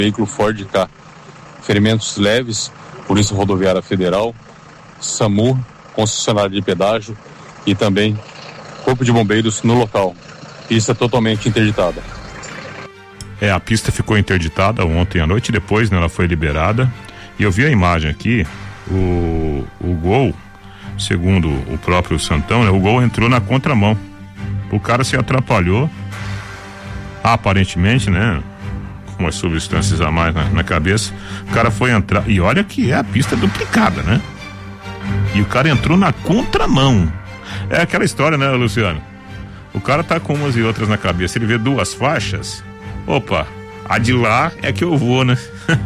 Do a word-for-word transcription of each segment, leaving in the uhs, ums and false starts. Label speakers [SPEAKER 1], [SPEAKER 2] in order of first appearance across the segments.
[SPEAKER 1] veículo Ford Ka. Ferimentos leves, Polícia Rodoviária Federal, SAMU, concessionária de pedágio e também Corpo de Bombeiros no local. Pista totalmente interditada.
[SPEAKER 2] É, a pista ficou interditada ontem à noite, depois, né, ela foi liberada. E eu vi a imagem aqui, o, o Gol, segundo o próprio Santão, né, o Gol entrou na contramão. O cara se atrapalhou, aparentemente, né, com as substâncias a mais na, na cabeça. O cara foi entrar, e olha que é a pista duplicada, né? E o cara entrou na contramão. É aquela história, né, Luciano? O cara tá com umas e outras na cabeça, ele vê duas faixas, opa, a de lá é que eu vou, né?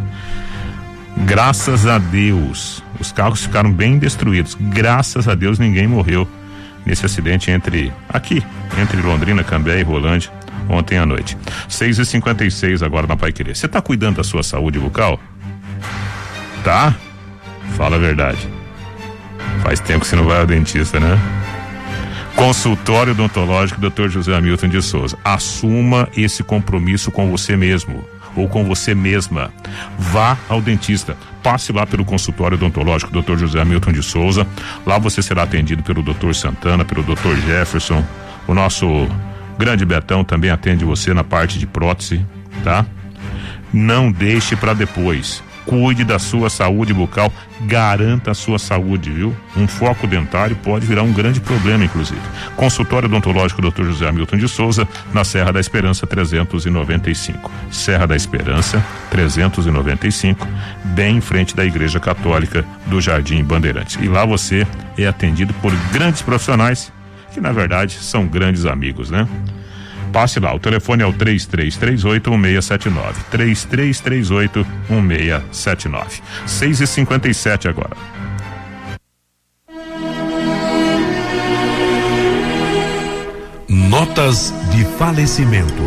[SPEAKER 2] Graças a Deus, os carros ficaram bem destruídos, graças a Deus ninguém morreu nesse acidente entre, aqui, entre Londrina, Cambé e Rolândia, ontem à noite. seis e cinquenta e seis agora na Paiquerê. Você tá cuidando da sua saúde bucal? Tá? Fala a verdade. Faz tempo que você não vai ao dentista, né? Consultório Odontológico doutor José Hamilton de Souza. Assuma esse compromisso com você mesmo ou com você mesma. Vá ao dentista. Passe lá pelo Consultório Odontológico doutor José Hamilton de Souza. Lá você será atendido pelo doutor Santana, pelo doutor Jefferson. O nosso grande Betão também atende você na parte de prótese, tá? Não deixe para depois. Cuide da sua saúde bucal, garanta a sua saúde, viu? Um foco dentário pode virar um grande problema, inclusive. Consultório Odontológico doutor José Hamilton de Souza, na Serra da Esperança trezentos e noventa e cinco. Serra da Esperança trezentos e noventa e cinco, bem em frente da Igreja Católica do Jardim Bandeirantes. E lá você é atendido por grandes profissionais, que na verdade são grandes amigos, né? Passe lá, o telefone é o três três três oito, um seis sete nove, três três três oito, um seis sete nove. seis e cinquenta e sete agora.
[SPEAKER 3] Notas de falecimento.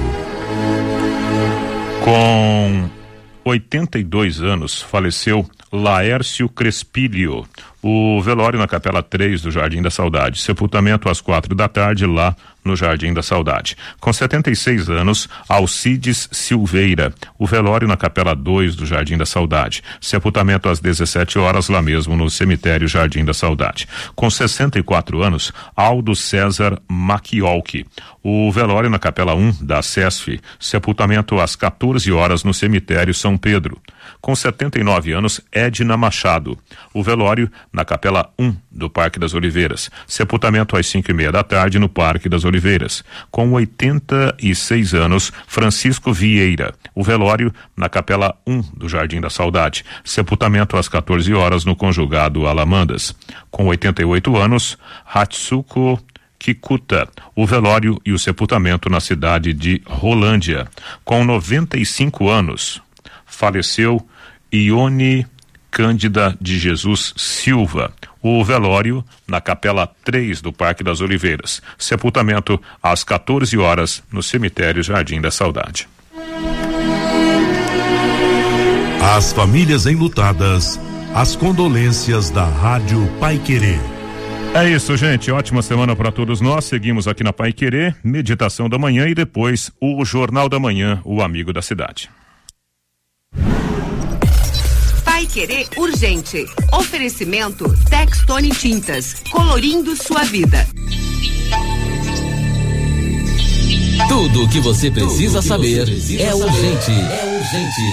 [SPEAKER 2] Com oitenta e dois anos, faleceu Laércio Crespilho. O velório na Capela três do Jardim da Saudade. Sepultamento às quatro da tarde lá no Jardim da Saudade. Com setenta e seis anos, Alcides Silveira. O velório na Capela dois do Jardim da Saudade. Sepultamento às dezessete horas lá mesmo no cemitério Jardim da Saudade. Com sessenta e quatro anos, Aldo César Machiolchi. O velório na Capela um da SESF. Sepultamento às quatorze horas no cemitério São Pedro. Com setenta e nove anos, Edna Machado. O velório na Capela um do Parque das Oliveiras. Sepultamento às cinco e meia da tarde no Parque das Oliveiras. Com oitenta e seis anos, Francisco Vieira. O velório na Capela um do Jardim da Saudade. Sepultamento às quatorze horas no Conjugado Alamandas. Com oitenta e oito anos, Hatsuko Kikuta. O velório e o sepultamento na cidade de Rolândia. Com noventa e cinco anos, faleceu Ione Cândida de Jesus Silva. O velório na Capela três do Parque das Oliveiras. Sepultamento às quatorze horas no cemitério Jardim da Saudade.
[SPEAKER 3] As famílias enlutadas, as condolências da Rádio Paiquerê.
[SPEAKER 2] É isso, gente. Ótima semana para todos nós. Seguimos aqui na Paiquerê, meditação da manhã e depois o Jornal da Manhã, o amigo da cidade.
[SPEAKER 4] Paiquerê urgente. Oferecimento Textone Tintas, colorindo sua vida.
[SPEAKER 5] Tudo o que você precisa que saber você precisa é urgente. É urgente.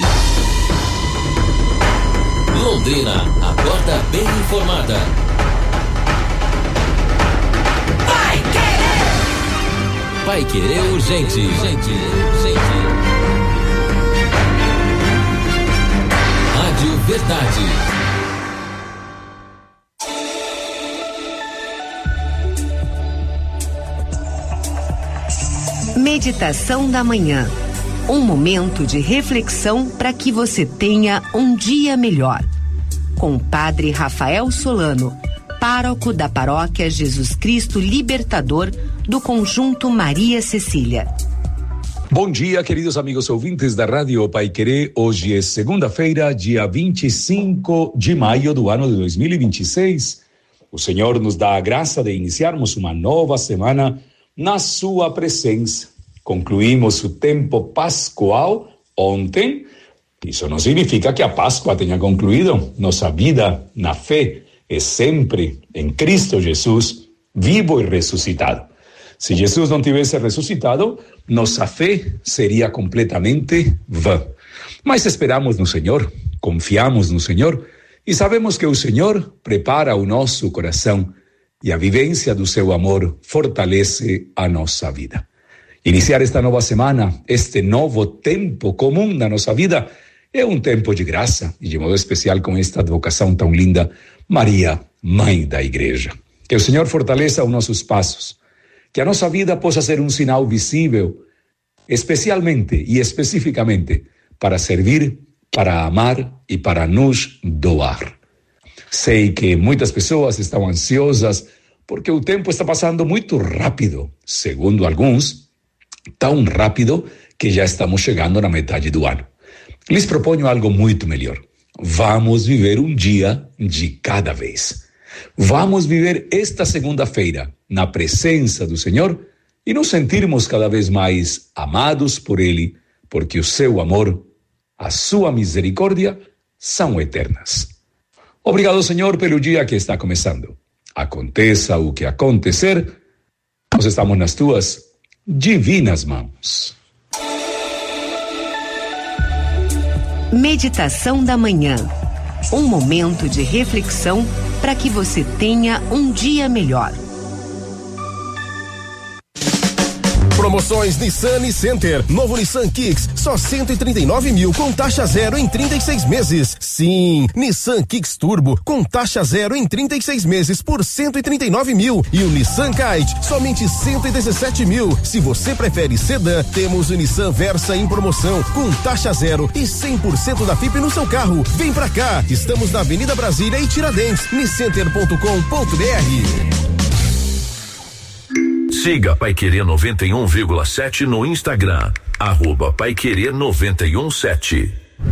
[SPEAKER 5] Londrina, acorda bem informada. Paiquerê. Paiquerê urgente. Urgente. Urgente. Rádio Verdade.
[SPEAKER 4] Meditação da manhã. Um momento de reflexão para que você tenha um dia melhor. Com o Padre Rafael Solano, pároco da Paróquia Jesus Cristo Libertador do Conjunto Maria Cecília.
[SPEAKER 6] Bom dia, queridos amigos ouvintes da Rádio Paiquerê. Hoje é segunda-feira, dia vinte e cinco de maio do ano de dois mil e vinte e seis. O Senhor nos dá a graça de iniciarmos uma nova semana na sua presença. Concluímos o tempo pascual ontem Isso não significa que a Páscoa tenha concluído. Nossa vida na fé é sempre em Cristo Jesus, vivo e ressuscitado. Se Jesus não tivesse ressuscitado, nossa fé seria completamente vã. Mas esperamos no Senhor, confiamos no Senhor e sabemos que o Senhor prepara o nosso coração e a vivência do seu amor fortalece a nossa vida. Iniciar esta nova semana, este novo tempo comum na nossa vida, é um tempo de graça e de modo especial com esta advocação tão linda, Maria, Mãe da Igreja. Que o Senhor fortaleça os nossos passos, que a nossa vida possa ser um sinal visível, especialmente e especificamente para servir, para amar e para nos doar. Sei que muitas pessoas estão ansiosas porque o tempo está passando muito rápido, segundo alguns, tão rápido que já estamos chegando na metade do ano. Lhes proponho algo muito melhor. Vamos viver um dia de cada vez. Vamos viver esta segunda-feira na presença do Senhor e nos sentirmos cada vez mais amados por Ele, porque o seu amor, a sua misericórdia são eternas. Obrigado, Senhor, pelo dia que está começando. Aconteça o que acontecer, nós estamos nas tuas divinas mãos.
[SPEAKER 4] Meditação da manhã. Um momento de reflexão para que você tenha um dia melhor.
[SPEAKER 7] Promoções Nissan e Center. Novo Nissan Kicks, só cento e trinta e nove mil com taxa zero em trinta e seis meses. Sim, Nissan Kicks Turbo com taxa zero em trinta e seis meses por cento e trinta e nove mil. E o Nissan Kite, somente cento e dezessete mil. Se você prefere sedã, temos o Nissan Versa em promoção com taxa zero e cem por cento da F I P no seu carro. Vem pra cá, estamos na Avenida Brasília e Tiradentes, niscenter ponto com ponto br.
[SPEAKER 3] Siga Paiquerê noventa e um vírgula sete no Instagram, arroba Paiquerê noventa e um sete.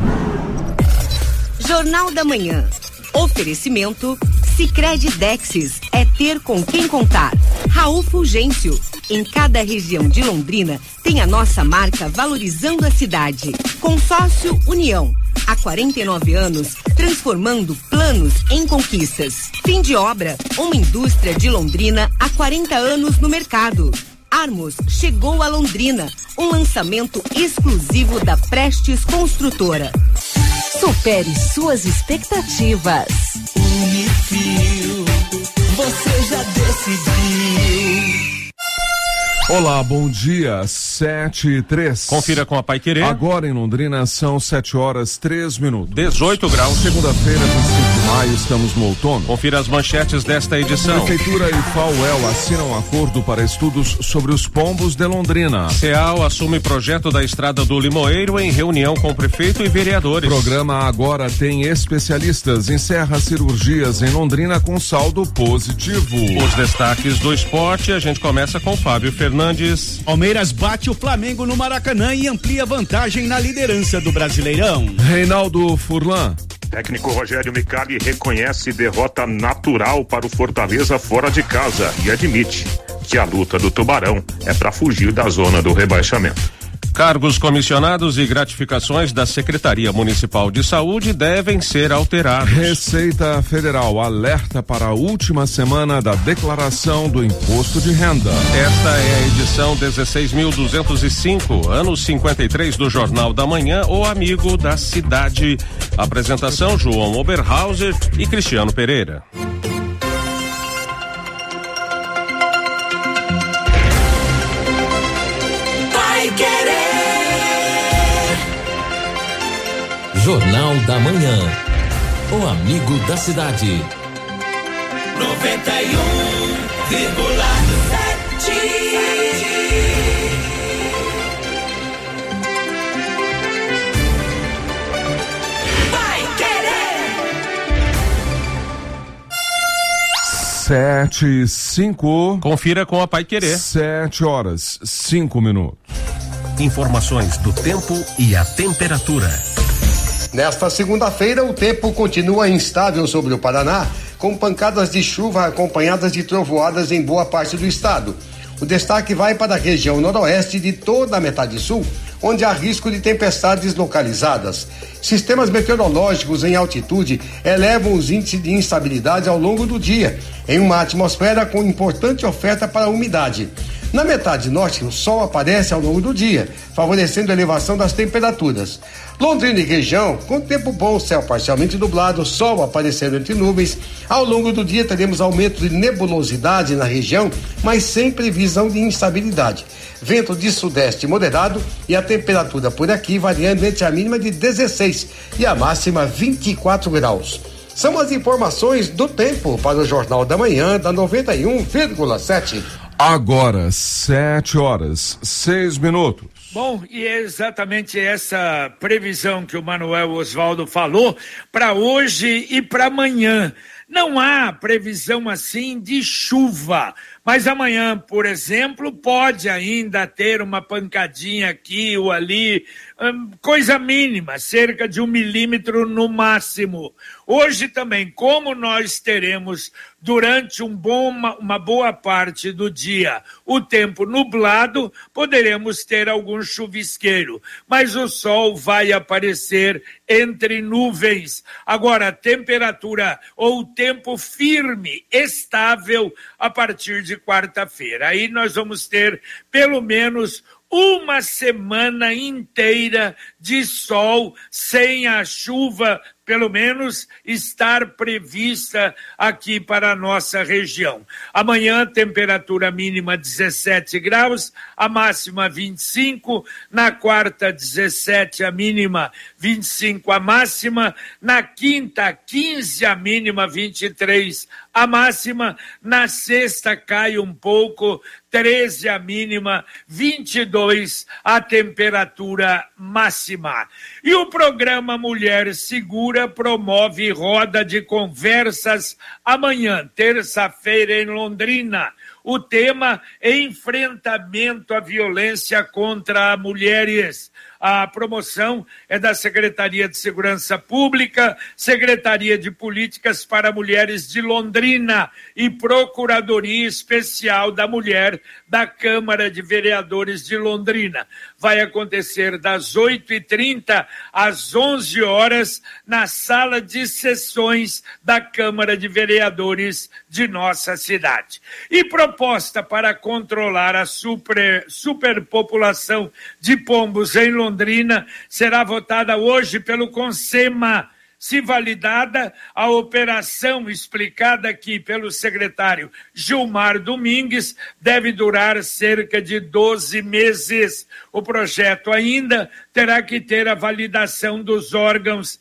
[SPEAKER 4] Jornal da Manhã. Oferecimento Sicredi Dexis, é ter com quem contar. Raul Fulgêncio, em cada região de Londrina tem a nossa marca valorizando a cidade. Consórcio União, há quarenta e nove anos, transformando planos em conquistas. Fim de obra, uma indústria de Londrina há quarenta anos no mercado. Armos chegou a Londrina, um lançamento exclusivo da Prestes Construtora. Supere suas expectativas.
[SPEAKER 8] Unifil, você já decidiu.
[SPEAKER 9] Olá, bom dia, sete e três.
[SPEAKER 2] Confira com a Paiquerê.
[SPEAKER 9] Agora em Londrina são sete horas, três minutos.
[SPEAKER 2] dezoito graus.
[SPEAKER 9] Segunda-feira, vinte e cinco de maio, estamos no outono.
[SPEAKER 2] Confira as manchetes desta edição.
[SPEAKER 9] Prefeitura e F A U E L assinam um acordo para estudos sobre os pombos de Londrina.
[SPEAKER 2] CEAL assume projeto da estrada do Limoeiro em reunião com o prefeito e vereadores.
[SPEAKER 9] Programa Agora Tem Especialistas, encerra cirurgias em Londrina com saldo positivo.
[SPEAKER 2] Os destaques do esporte, a gente começa com Fábio Fernandes. Fernandes.
[SPEAKER 10] Palmeiras bate o Flamengo no Maracanã e amplia vantagem na liderança do Brasileirão.
[SPEAKER 9] Reinaldo Furlan.
[SPEAKER 11] Técnico Rogério Micali reconhece derrota natural para o Fortaleza fora de casa e admite que a luta do Tubarão é para fugir da zona do rebaixamento.
[SPEAKER 2] Cargos comissionados e gratificações da Secretaria Municipal de Saúde devem ser alterados.
[SPEAKER 9] Receita Federal alerta para a última semana da declaração do imposto de renda.
[SPEAKER 2] Esta é a edição dezesseis mil duzentos e cinco, anos cinquenta e três do Jornal da Manhã, o amigo da cidade. Apresentação João Oberhauser e Cristiano Pereira.
[SPEAKER 5] Jornal da Manhã. O amigo da cidade.
[SPEAKER 8] noventa e um vírgula sete. Vai querer.
[SPEAKER 9] Sete e cinco.
[SPEAKER 2] Confira com a Paiquerê.
[SPEAKER 9] Sete horas, cinco minutos.
[SPEAKER 5] Informações do tempo e a temperatura.
[SPEAKER 12] Nesta segunda-feira, o tempo continua instável sobre o Paraná, com pancadas de chuva acompanhadas de trovoadas em boa parte do estado. O destaque vai para a região noroeste de toda a metade sul, onde há risco de tempestades localizadas. Sistemas meteorológicos em altitude elevam os índices de instabilidade ao longo do dia, em uma atmosfera com importante oferta para a umidade. Na metade norte, o sol aparece ao longo do dia, favorecendo a elevação das temperaturas. Londrina e região, com tempo bom, céu parcialmente nublado, sol aparecendo entre nuvens. Ao longo do dia teremos aumento de nebulosidade na região, mas sem previsão de instabilidade. Vento de sudeste moderado e a temperatura por aqui variando entre a mínima de dezesseis e a máxima vinte e quatro graus. São as informações do tempo para o Jornal da Manhã da noventa e um vírgula sete.
[SPEAKER 9] Agora, sete horas, seis minutos.
[SPEAKER 13] Bom, e é exatamente essa previsão que o Manuel Osvaldo falou para hoje e para amanhã. Não há previsão assim de chuva, mas amanhã, por exemplo, pode ainda ter uma pancadinha aqui ou ali, hum, coisa mínima, cerca de um milímetro no máximo. Hoje também, como nós teremos durante um bom, uma, uma boa parte do dia o tempo nublado, poderemos ter algum chuvisqueiro, mas o sol vai aparecer entre nuvens. Agora, a temperatura ou tempo firme, estável, a partir de quarta-feira. Aí nós vamos ter pelo menos uma semana inteira de sol sem a chuva, pelo menos estar prevista aqui para a nossa região. Amanhã, temperatura mínima dezessete graus, a máxima vinte e cinco, na quarta dezessete, a mínima vinte e cinco, a máxima, na quinta quinze, a mínima vinte e três, a máxima, na sexta cai um pouco, treze a mínima, vinte e dois a temperatura máxima. E o programa Mulher Segura promove roda de conversas amanhã, terça-feira, em Londrina. O tema é enfrentamento à violência contra mulheres. A promoção é da Secretaria de Segurança Pública, Secretaria de Políticas para Mulheres de Londrina e Procuradoria Especial da Mulher da Câmara de Vereadores de Londrina. Vai acontecer das oito e trinta às onze horas na sala de sessões da Câmara de Vereadores de nossa cidade. E proposta para controlar a super, superpopulação de pombos em Londrina Londrina será votada hoje pelo CONSEMA. Se validada, a operação explicada aqui pelo secretário Gilmar Domingues deve durar cerca de doze meses. O projeto ainda terá que ter a validação dos órgãos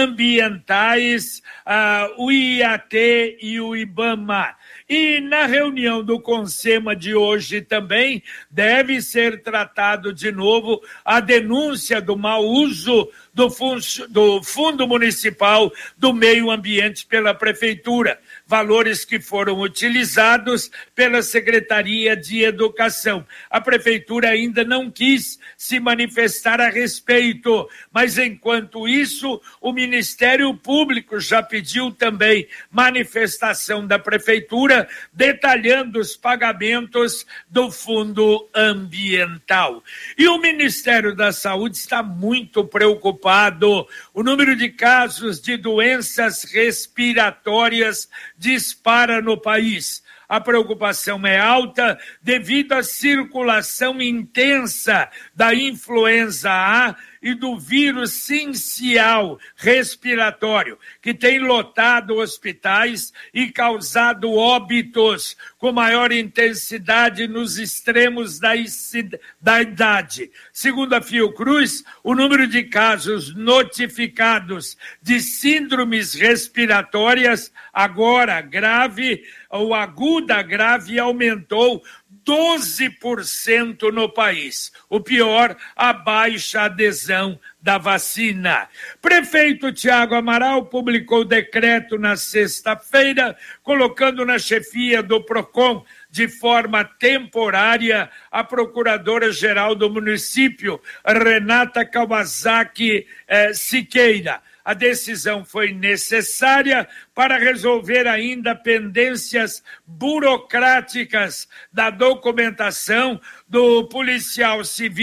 [SPEAKER 13] ambientais, uh, o I A T e o IBAMA. E na reunião do CONSEMA de hoje também deve ser tratado de novo a denúncia do mau uso do, fun- do Fundo Municipal do Meio Ambiente pela Prefeitura, valores que foram utilizados pela Secretaria de Educação. A Prefeitura ainda não quis se manifestar a respeito, mas enquanto isso, o Ministério Público já pediu também manifestação da Prefeitura detalhando os pagamentos do Fundo Ambiental. E o Ministério da Saúde está muito preocupado. O número de casos de doenças respiratórias dispara no país. A preocupação é alta devido à circulação intensa da influenza A e do vírus sincial respiratório, que tem lotado hospitais e causado óbitos com maior intensidade nos extremos da, da idade. Segundo a Fiocruz, o número de casos notificados de síndromes respiratórias, agora grave ou aguda grave, aumentou doze por cento no país. O pior, a baixa adesão da vacina. Prefeito Tiago Amaral publicou decreto na sexta-feira, colocando na chefia do PROCON, de forma temporária, a procuradora-geral do município, Renata Kawasaki eh, Siqueira. A decisão foi necessária para resolver ainda pendências burocráticas da documentação do policial civil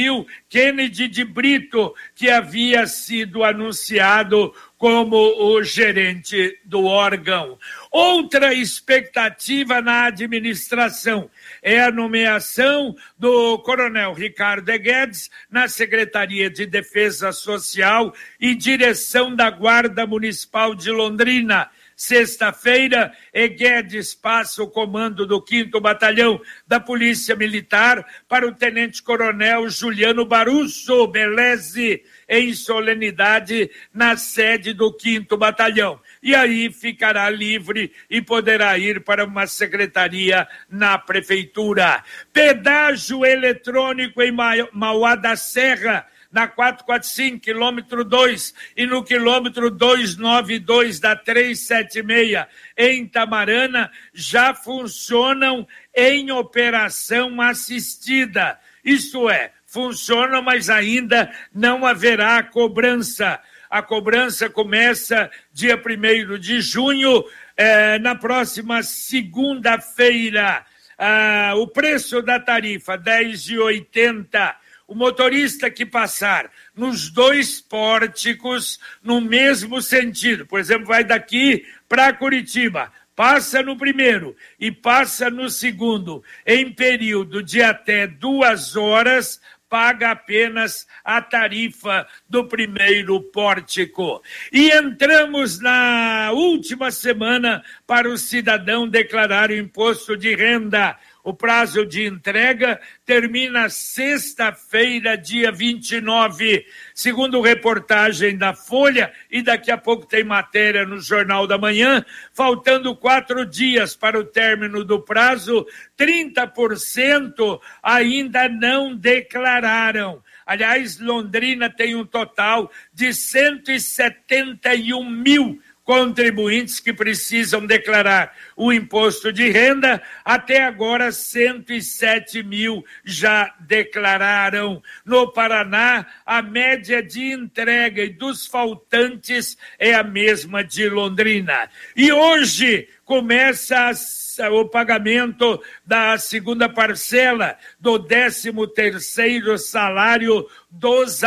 [SPEAKER 13] Kennedy de Brito, que havia sido anunciado como o gerente do órgão. Outra expectativa na administração é a nomeação do coronel Ricardo Guedes na Secretaria de Defesa Social e direção da Guarda Municipal de Londrina. Sexta-feira, Guedes passa o comando do quinto Batalhão da Polícia Militar para o tenente-coronel Juliano Barusso Beleze, em solenidade na sede do quinto Batalhão. E aí ficará livre e poderá ir para uma secretaria na prefeitura. Pedágio eletrônico em Mauá da Serra, na quatrocentos e quarenta e cinco, quilômetro dois, e no quilômetro duzentos e noventa e dois da trezentos e setenta e seis, em Tamarana, já funcionam em operação assistida. Isto é, funcionam, mas ainda não haverá cobrança. A cobrança começa dia primeiro de junho, eh, na próxima segunda-feira. Ah, o preço da tarifa, dez reais e oitenta centavos. O motorista que passar nos dois pórticos no mesmo sentido, por exemplo, vai daqui para Curitiba, passa no primeiro e passa no segundo, em período de até duas horas, paga apenas a tarifa do primeiro pórtico. E entramos na última semana para o cidadão declarar o imposto de renda. O prazo de entrega termina sexta-feira, dia vinte e nove. Segundo reportagem da Folha, e daqui a pouco tem matéria no Jornal da Manhã, faltando quatro dias para o término do prazo, trinta por cento ainda não declararam. Aliás, Londrina tem um total de cento e setenta e um mil contribuintes que precisam declarar o imposto de renda. Até agora, cento e sete mil já declararam. No Paraná, a média de entrega e dos faltantes é a mesma de Londrina. E hoje começa a o pagamento da segunda parcela do décimo terceiro salário dos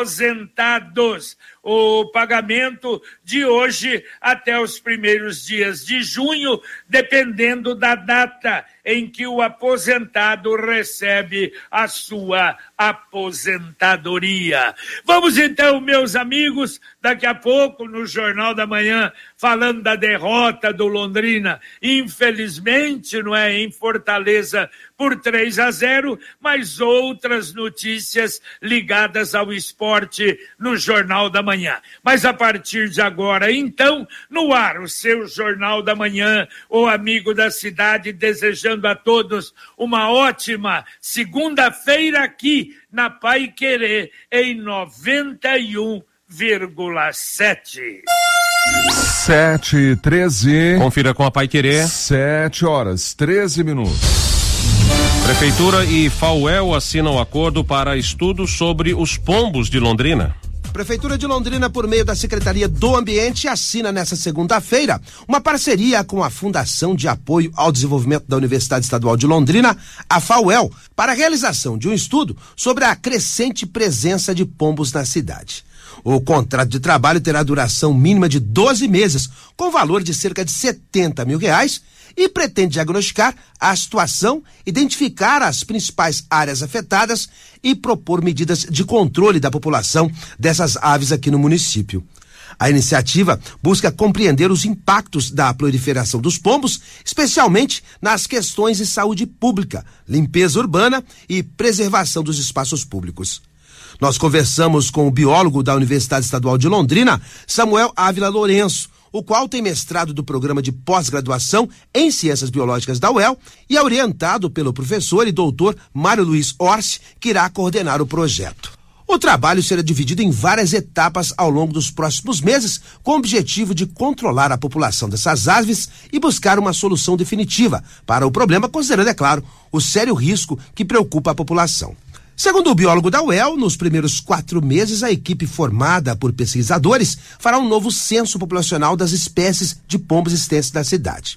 [SPEAKER 13] aposentados. O pagamento de hoje até os primeiros dias de junho, dependendo da data em que o aposentado recebe a sua aposentadoria. Vamos então, meus amigos, daqui a pouco no Jornal da Manhã, falando da derrota do Londrina, infelizmente, não é, em Fortaleza, por três a zero, mas outras notícias ligadas ao esporte no Jornal da Manhã. Mas a partir de agora, então, no ar, o seu Jornal da Manhã, o amigo da cidade, desejando a todos uma ótima segunda-feira aqui na Paiquerê, em noventa e um vírgula sete.
[SPEAKER 9] Sete e treze.
[SPEAKER 14] Confira com a Paiquerê.
[SPEAKER 9] Sete horas, treze minutos.
[SPEAKER 14] Prefeitura e FAUEL assinam acordo para estudos sobre os pombos de Londrina.
[SPEAKER 15] Prefeitura de Londrina, por meio da Secretaria do Ambiente, assina nesta segunda-feira uma parceria com a Fundação de Apoio ao Desenvolvimento da Universidade Estadual de Londrina, a FAUEL, para a realização de um estudo sobre a crescente presença de pombos na cidade. O contrato de trabalho terá duração mínima de doze meses, com valor de cerca de setenta mil reais, e pretende diagnosticar a situação, identificar as principais áreas afetadas e propor medidas de controle da população dessas aves aqui no município. A iniciativa busca compreender os impactos da proliferação dos pombos, especialmente nas questões de saúde pública, limpeza urbana e preservação dos espaços públicos. Nós conversamos com o biólogo da Universidade Estadual de Londrina, Samuel Ávila Lourenço, o qual tem mestrado do programa de pós-graduação em Ciências Biológicas da U E L e é orientado pelo professor e doutor Mário Luiz Orsi, que irá coordenar o projeto. O trabalho será dividido em várias etapas ao longo dos próximos meses, com o objetivo de controlar a população dessas aves e buscar uma solução definitiva para o problema, considerando, é claro, o sério risco que preocupa a população. Segundo o biólogo da U E L, nos primeiros quatro meses, a equipe formada por pesquisadores fará um novo censo populacional das espécies de pombos existentes da cidade.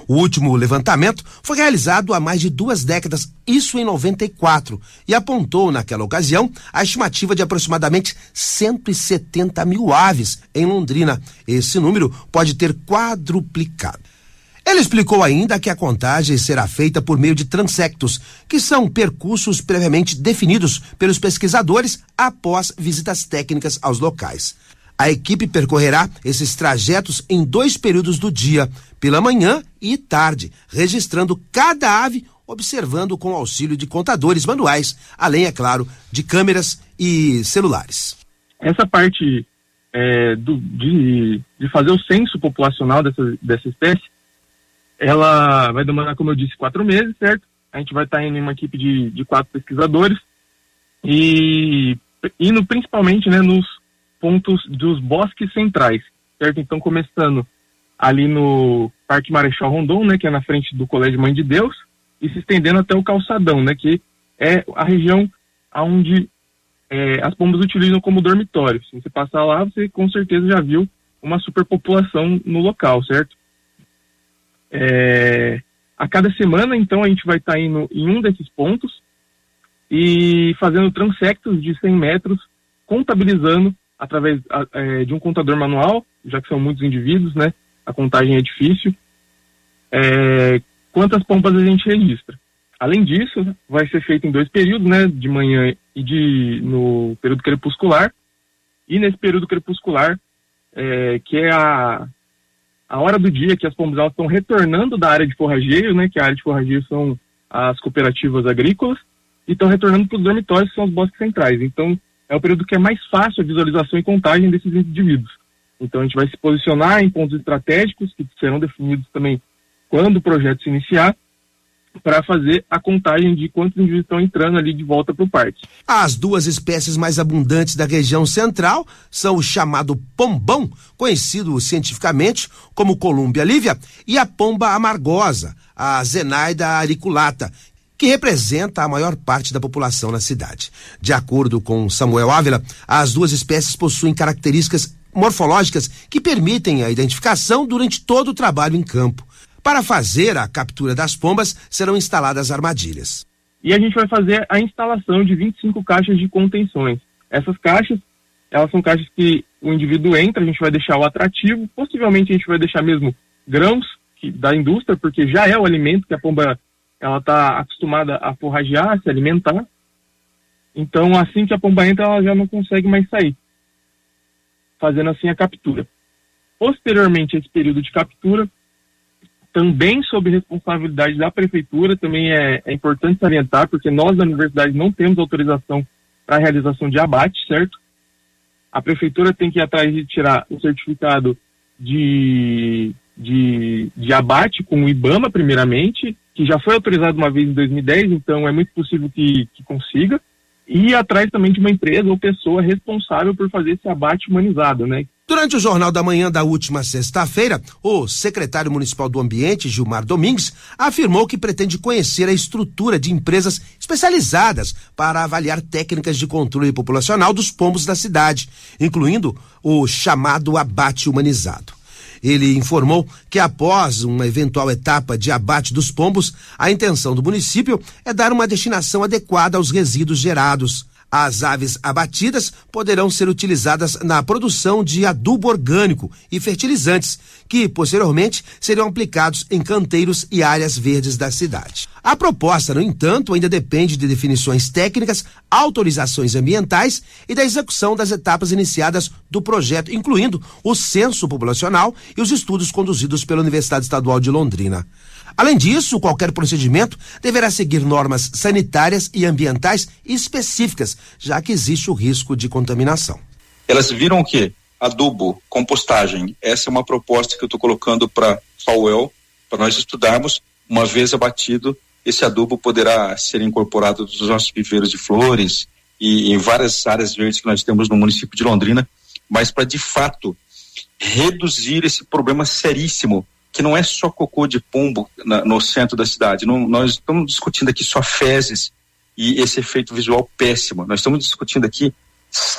[SPEAKER 15] O último levantamento foi realizado há mais de duas décadas, isso em noventa e quatro, e apontou naquela ocasião a estimativa de aproximadamente cento e setenta mil aves em Londrina. Esse número pode ter quadruplicado. Ele explicou ainda que a contagem será feita por meio de transectos, que são percursos previamente definidos pelos pesquisadores após visitas técnicas aos locais. A equipe percorrerá esses trajetos em dois períodos do dia, pela manhã e tarde, registrando cada ave, observando com auxílio de contadores manuais, além, é claro, de câmeras e celulares.
[SPEAKER 16] Essa parte é, do, de, de fazer o censo populacional dessa, dessa espécie, ela vai demorar, como eu disse, quatro meses, certo? A gente vai estar indo em uma equipe de, de quatro pesquisadores e indo principalmente, né, nos pontos dos bosques centrais, certo? Então, começando ali no Parque Marechal Rondon, né, que é na frente do Colégio Mãe de Deus, e se estendendo até o Calçadão, né, que é a região onde é, as pombas utilizam como dormitório. Se você passar lá, você com certeza já viu uma superpopulação no local, certo? É, a cada semana, então, a gente vai estar indo em um desses pontos e fazendo transectos de cem metros, contabilizando através é, de um contador manual, já que são muitos indivíduos, né? A contagem é difícil. É, quantas pombas a gente registra? Além disso, vai ser feito em dois períodos, né? De manhã e de no período crepuscular. E nesse período crepuscular, é, que é a, a hora do dia que as pombas elas estão retornando da área de forrageio, né? Que a área de forrageio são as cooperativas agrícolas, e estão retornando para os dormitórios, que são os bosques centrais. Então, é o período que é mais fácil a visualização e contagem desses indivíduos. Então, a gente vai se posicionar em pontos estratégicos, que serão definidos também quando o projeto se iniciar, para fazer a contagem de quantos indivíduos estão entrando ali de volta para o parque.
[SPEAKER 15] As duas espécies mais abundantes da região central são o chamado pombão, conhecido cientificamente como Columbia livia, e a pomba amargosa, a Zenaida auriculata, que representa a maior parte da população na cidade. De acordo com Samuel Ávila, as duas espécies possuem características morfológicas que permitem a identificação durante todo o trabalho em campo. Para fazer a captura das pombas, serão instaladas armadilhas.
[SPEAKER 16] E a gente vai fazer a instalação de vinte e cinco caixas de contenções. Essas caixas, elas são caixas que o indivíduo entra, a gente vai deixar o atrativo, possivelmente a gente vai deixar mesmo grãos que, da indústria, porque já é o alimento que a pomba ela está acostumada a forragear, a se alimentar. Então, assim que a pomba entra, ela já não consegue mais sair, fazendo assim a captura. Posteriormente a esse período de captura, também sob responsabilidade da prefeitura, também é, é importante salientar, porque nós da universidade não temos autorização para a realização de abate, certo? A prefeitura tem que ir atrás de tirar o certificado de, de, de abate com o IBAMA, primeiramente, que já foi autorizado uma vez em dois mil e dez, então é muito possível que, que consiga, e ir atrás também de uma empresa ou pessoa responsável por fazer esse abate humanizado, né?
[SPEAKER 15] Durante o Jornal da Manhã da última sexta-feira, o secretário municipal do Ambiente, Gilmar Domingues, afirmou que pretende conhecer a estrutura de empresas especializadas para avaliar técnicas de controle populacional dos pombos da cidade, incluindo o chamado abate humanizado. Ele informou que após uma eventual etapa de abate dos pombos, a intenção do município é dar uma destinação adequada aos resíduos gerados. As aves abatidas poderão ser utilizadas na produção de adubo orgânico e fertilizantes, que posteriormente serão aplicados em canteiros e áreas verdes da cidade. A proposta, no entanto, ainda depende de definições técnicas, autorizações ambientais e da execução das etapas iniciadas do projeto, incluindo o censo populacional e os estudos conduzidos pela Universidade Estadual de Londrina. Além disso, qualquer procedimento deverá seguir normas sanitárias e ambientais específicas, já que existe o risco de contaminação.
[SPEAKER 17] Elas viram o quê? Adubo, compostagem. Essa é uma proposta que eu estou colocando para a FAUEL, para nós estudarmos. Uma vez abatido, esse adubo poderá ser incorporado nos nossos viveiros de flores e em várias áreas verdes que nós temos no município de Londrina, mas para, de fato, reduzir esse problema seríssimo, que não é só cocô de pombo na, no centro da cidade. Não, nós estamos discutindo aqui só fezes e esse efeito visual péssimo. Nós estamos discutindo aqui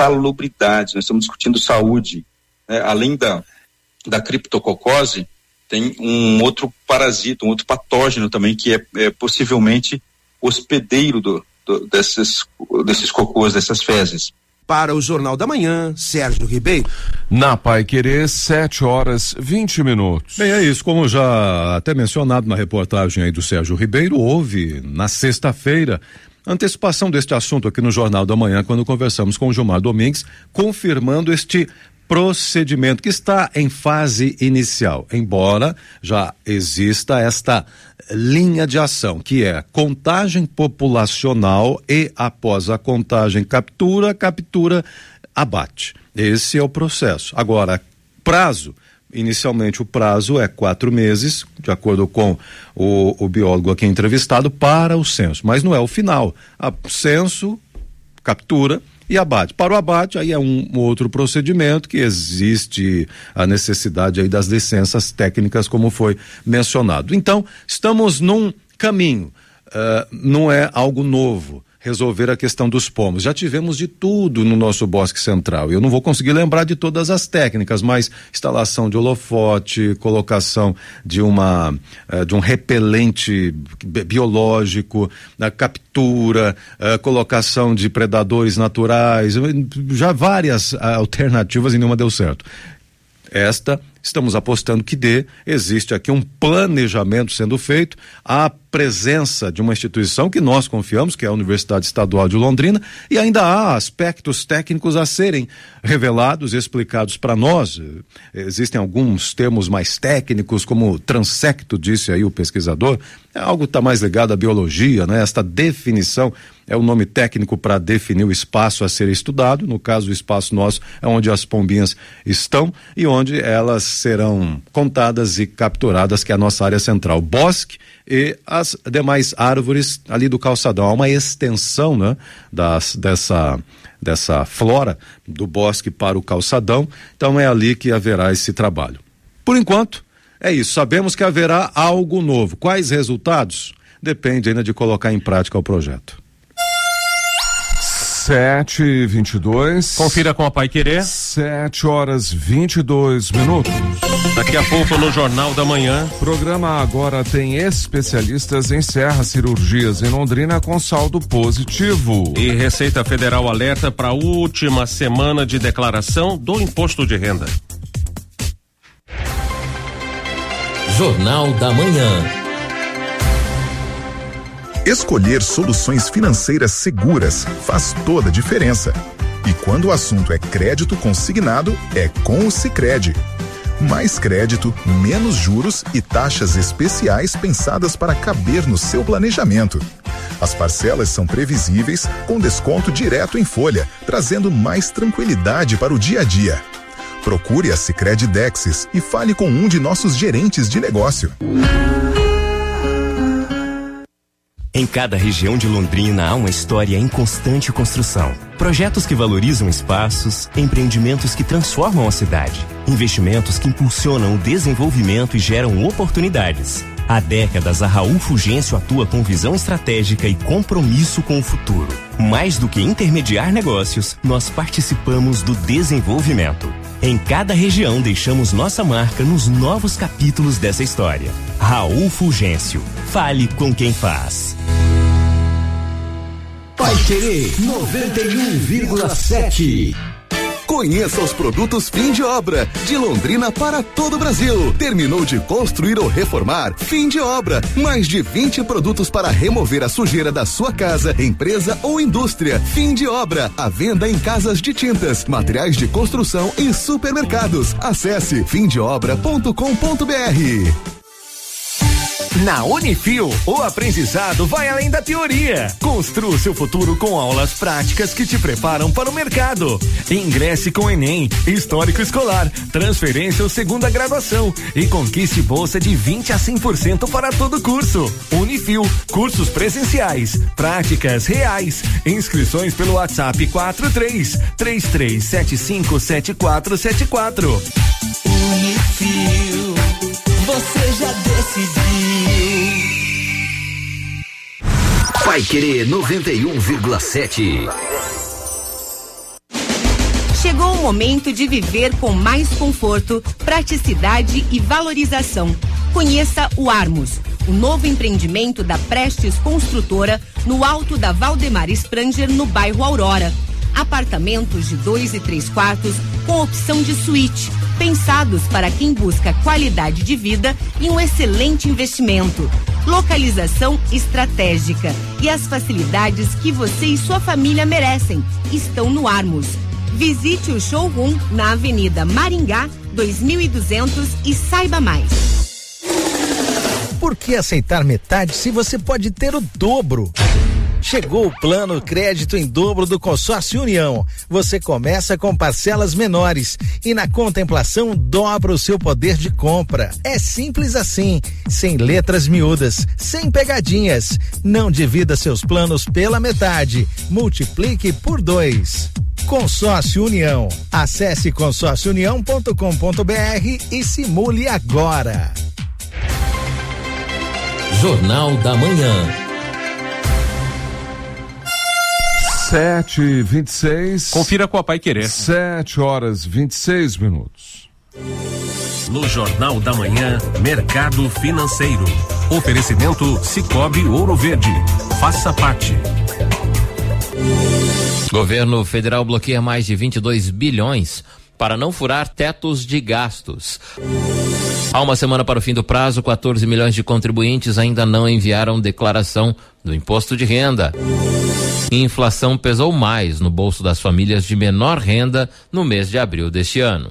[SPEAKER 17] salubridade, nós estamos discutindo saúde. Né? Além da, da criptococose, tem um outro parasita, um outro patógeno também, que é, é possivelmente hospedeiro do, do, desses, desses cocôs, dessas fezes.
[SPEAKER 15] Para o Jornal da Manhã, Sérgio Ribeiro.
[SPEAKER 9] Na Paiquerê, sete horas vinte minutos.
[SPEAKER 18] Bem, é isso. Como já até mencionado na reportagem aí do Sérgio Ribeiro, houve na sexta-feira antecipação deste assunto aqui no Jornal da Manhã, quando conversamos com o Gilmar Domingues, confirmando este procedimento que está em fase inicial, embora já exista esta linha de ação, que é contagem populacional e após a contagem captura, captura, abate. Esse é o processo. Agora, prazo, inicialmente o prazo é quatro meses, de acordo com o, o biólogo aqui entrevistado, para o censo, mas não é o final. A censo, captura e abate. Para o abate, aí é um, um outro procedimento que existe a necessidade aí das licenças técnicas, como foi mencionado. Então, estamos num caminho, uh, não é algo novo resolver a questão dos pombos. Já tivemos de tudo no nosso Bosque Central. Eu não vou conseguir lembrar de todas as técnicas, mas instalação de holofote, colocação de uma uh, de um repelente biológico, uh, captura, uh, colocação de predadores naturais, já várias uh, alternativas e nenhuma deu certo. Esta estamos apostando que dê. Existe aqui um planejamento sendo feito, a presença de uma instituição que nós confiamos, que é a Universidade Estadual de Londrina, e ainda há aspectos técnicos a serem revelados, explicados para nós. Existem alguns termos mais técnicos, como transecto, disse aí o pesquisador, é algo que está mais ligado à biologia, né? Esta definição é o nome técnico para definir o espaço a ser estudado. No caso, o espaço nosso é onde as pombinhas estão e onde elas serão contadas e capturadas, que é a nossa área central, bosque e as demais árvores ali do calçadão. Há uma extensão, né, das, dessa, dessa flora do bosque para o calçadão, então é ali que haverá esse trabalho. Por enquanto, é isso. Sabemos que haverá algo novo. Quais resultados? Depende ainda de colocar em prática o projeto.
[SPEAKER 9] Sete e vinte e dois.
[SPEAKER 14] Confira com a Paiquerê.
[SPEAKER 9] Sete horas vinte e dois minutos.
[SPEAKER 14] Daqui a pouco no Jornal da Manhã.
[SPEAKER 9] O programa agora tem especialistas em Serra Cirurgias em Londrina com saldo positivo.
[SPEAKER 14] E Receita Federal alerta para a última semana de declaração do Imposto de Renda.
[SPEAKER 5] Jornal da Manhã.
[SPEAKER 19] Escolher soluções financeiras seguras faz toda a diferença. E quando o assunto é crédito consignado, é com o Sicredi. Mais crédito, menos juros e taxas especiais pensadas para caber no seu planejamento. As parcelas são previsíveis, com desconto direto em folha, trazendo mais tranquilidade para o dia a dia. Procure a Sicredi Dexis e fale com um de nossos gerentes de negócio.
[SPEAKER 20] Em cada região de Londrina há uma história em constante construção. Projetos que valorizam espaços, empreendimentos que transformam a cidade, investimentos que impulsionam o desenvolvimento e geram oportunidades. Há décadas, a Raul Fulgêncio atua com visão estratégica e compromisso com o futuro. Mais do que intermediar negócios, nós participamos do desenvolvimento. Em cada região, deixamos nossa marca nos novos capítulos dessa história. Raul Fulgêncio. Fale com quem faz.
[SPEAKER 5] Paiquerê noventa e um vírgula sete.
[SPEAKER 7] Conheça os produtos fim de obra, de Londrina para todo o Brasil. Terminou de construir ou reformar? Fim de obra. Mais de vinte produtos para remover a sujeira da sua casa, empresa ou indústria. Fim de obra. A venda em casas de tintas, materiais de construção e supermercados. Acesse fim de obra ponto com ponto br.
[SPEAKER 21] Na Unifil, o aprendizado vai além da teoria. Construa seu futuro com aulas práticas que te preparam para o mercado. Ingresse com Enem, Histórico Escolar, Transferência ou Segunda Graduação e conquiste bolsa de vinte a cem por cento para todo curso. Unifil, cursos presenciais, práticas reais. Inscrições pelo WhatsApp quatro três três três sete cinco sete quatro sete quatro.
[SPEAKER 8] Unifil, você já decidiu.
[SPEAKER 5] Paiquerê noventa e um vírgula sete.
[SPEAKER 4] Chegou Chegou o momento de viver com mais conforto, praticidade e valorização. Conheça o Armos, o novo empreendimento da Prestes Construtora no alto da Valdemar Spranger, no bairro Aurora. Apartamentos de dois e três quartos com opção de suíte, pensados para quem busca qualidade de vida e um excelente investimento. Localização estratégica e as facilidades que você e sua família merecem estão no Armos. Visite o showroom na Avenida Maringá dois mil e duzentos e saiba mais.
[SPEAKER 1] Por que aceitar metade se você pode ter o dobro? Chegou o plano crédito em dobro do Consórcio União. Você começa com parcelas menores e na contemplação dobra o seu poder de compra. É simples assim, sem letras miúdas, sem pegadinhas. Não divida seus planos pela metade, multiplique por dois. Consórcio União. Acesse consórcio união ponto com ponto br e simule agora.
[SPEAKER 5] Jornal da Manhã.
[SPEAKER 9] Sete e vinte e seis.
[SPEAKER 14] Confira com a Paiquerê.
[SPEAKER 9] Sete horas vinte e seis minutos.
[SPEAKER 14] No Jornal da Manhã, Mercado Financeiro. Oferecimento Cicobi Ouro Verde. Faça parte.
[SPEAKER 22] Governo federal bloqueia mais de vinte e dois bilhões para não furar tetos de gastos. Há uma semana para o fim do prazo, quatorze milhões de contribuintes ainda não enviaram declaração do imposto de renda. Inflação pesou mais no bolso das famílias de menor renda no mês de abril deste ano.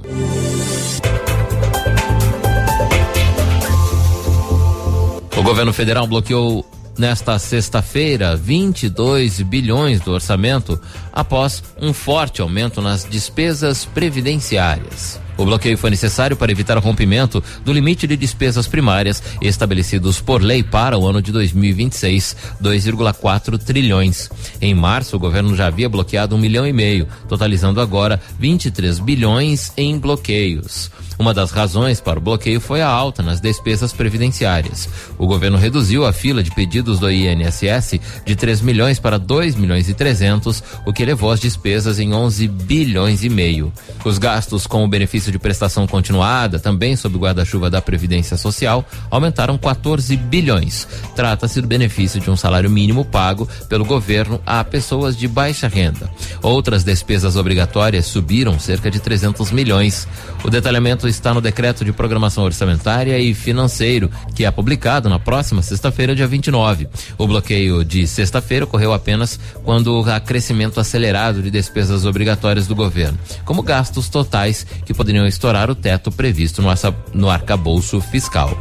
[SPEAKER 22] O governo federal bloqueou nesta sexta-feira vinte e dois bilhões do orçamento após um forte aumento nas despesas previdenciárias. O bloqueio foi necessário para evitar o rompimento do limite de despesas primárias estabelecidos por lei para o ano de dois mil e vinte e seis, dois vírgula quatro trilhões. Em março, o governo já havia bloqueado um milhão e meio, totalizando agora vinte e três bilhões em bloqueios. Uma das razões para o bloqueio foi a alta nas despesas previdenciárias. O governo reduziu a fila de pedidos do I N S S de três milhões para dois milhões e trezentos, o que elevou as despesas em onze bilhões e meio. Os gastos com o benefício de prestação continuada, também sob o guarda-chuva da Previdência Social, aumentaram quatorze bilhões. Trata-se do benefício de um salário mínimo pago pelo governo a pessoas de baixa renda. Outras despesas obrigatórias subiram cerca de trezentos milhões. O detalhamento está no Decreto de Programação Orçamentária e Financeiro, que é publicado na próxima sexta-feira, dia vinte e nove. O bloqueio de sexta-feira ocorreu apenas quando há crescimento acelerado de despesas obrigatórias do governo, como gastos totais que poderiam estourar o teto previsto no, no arcabouço fiscal.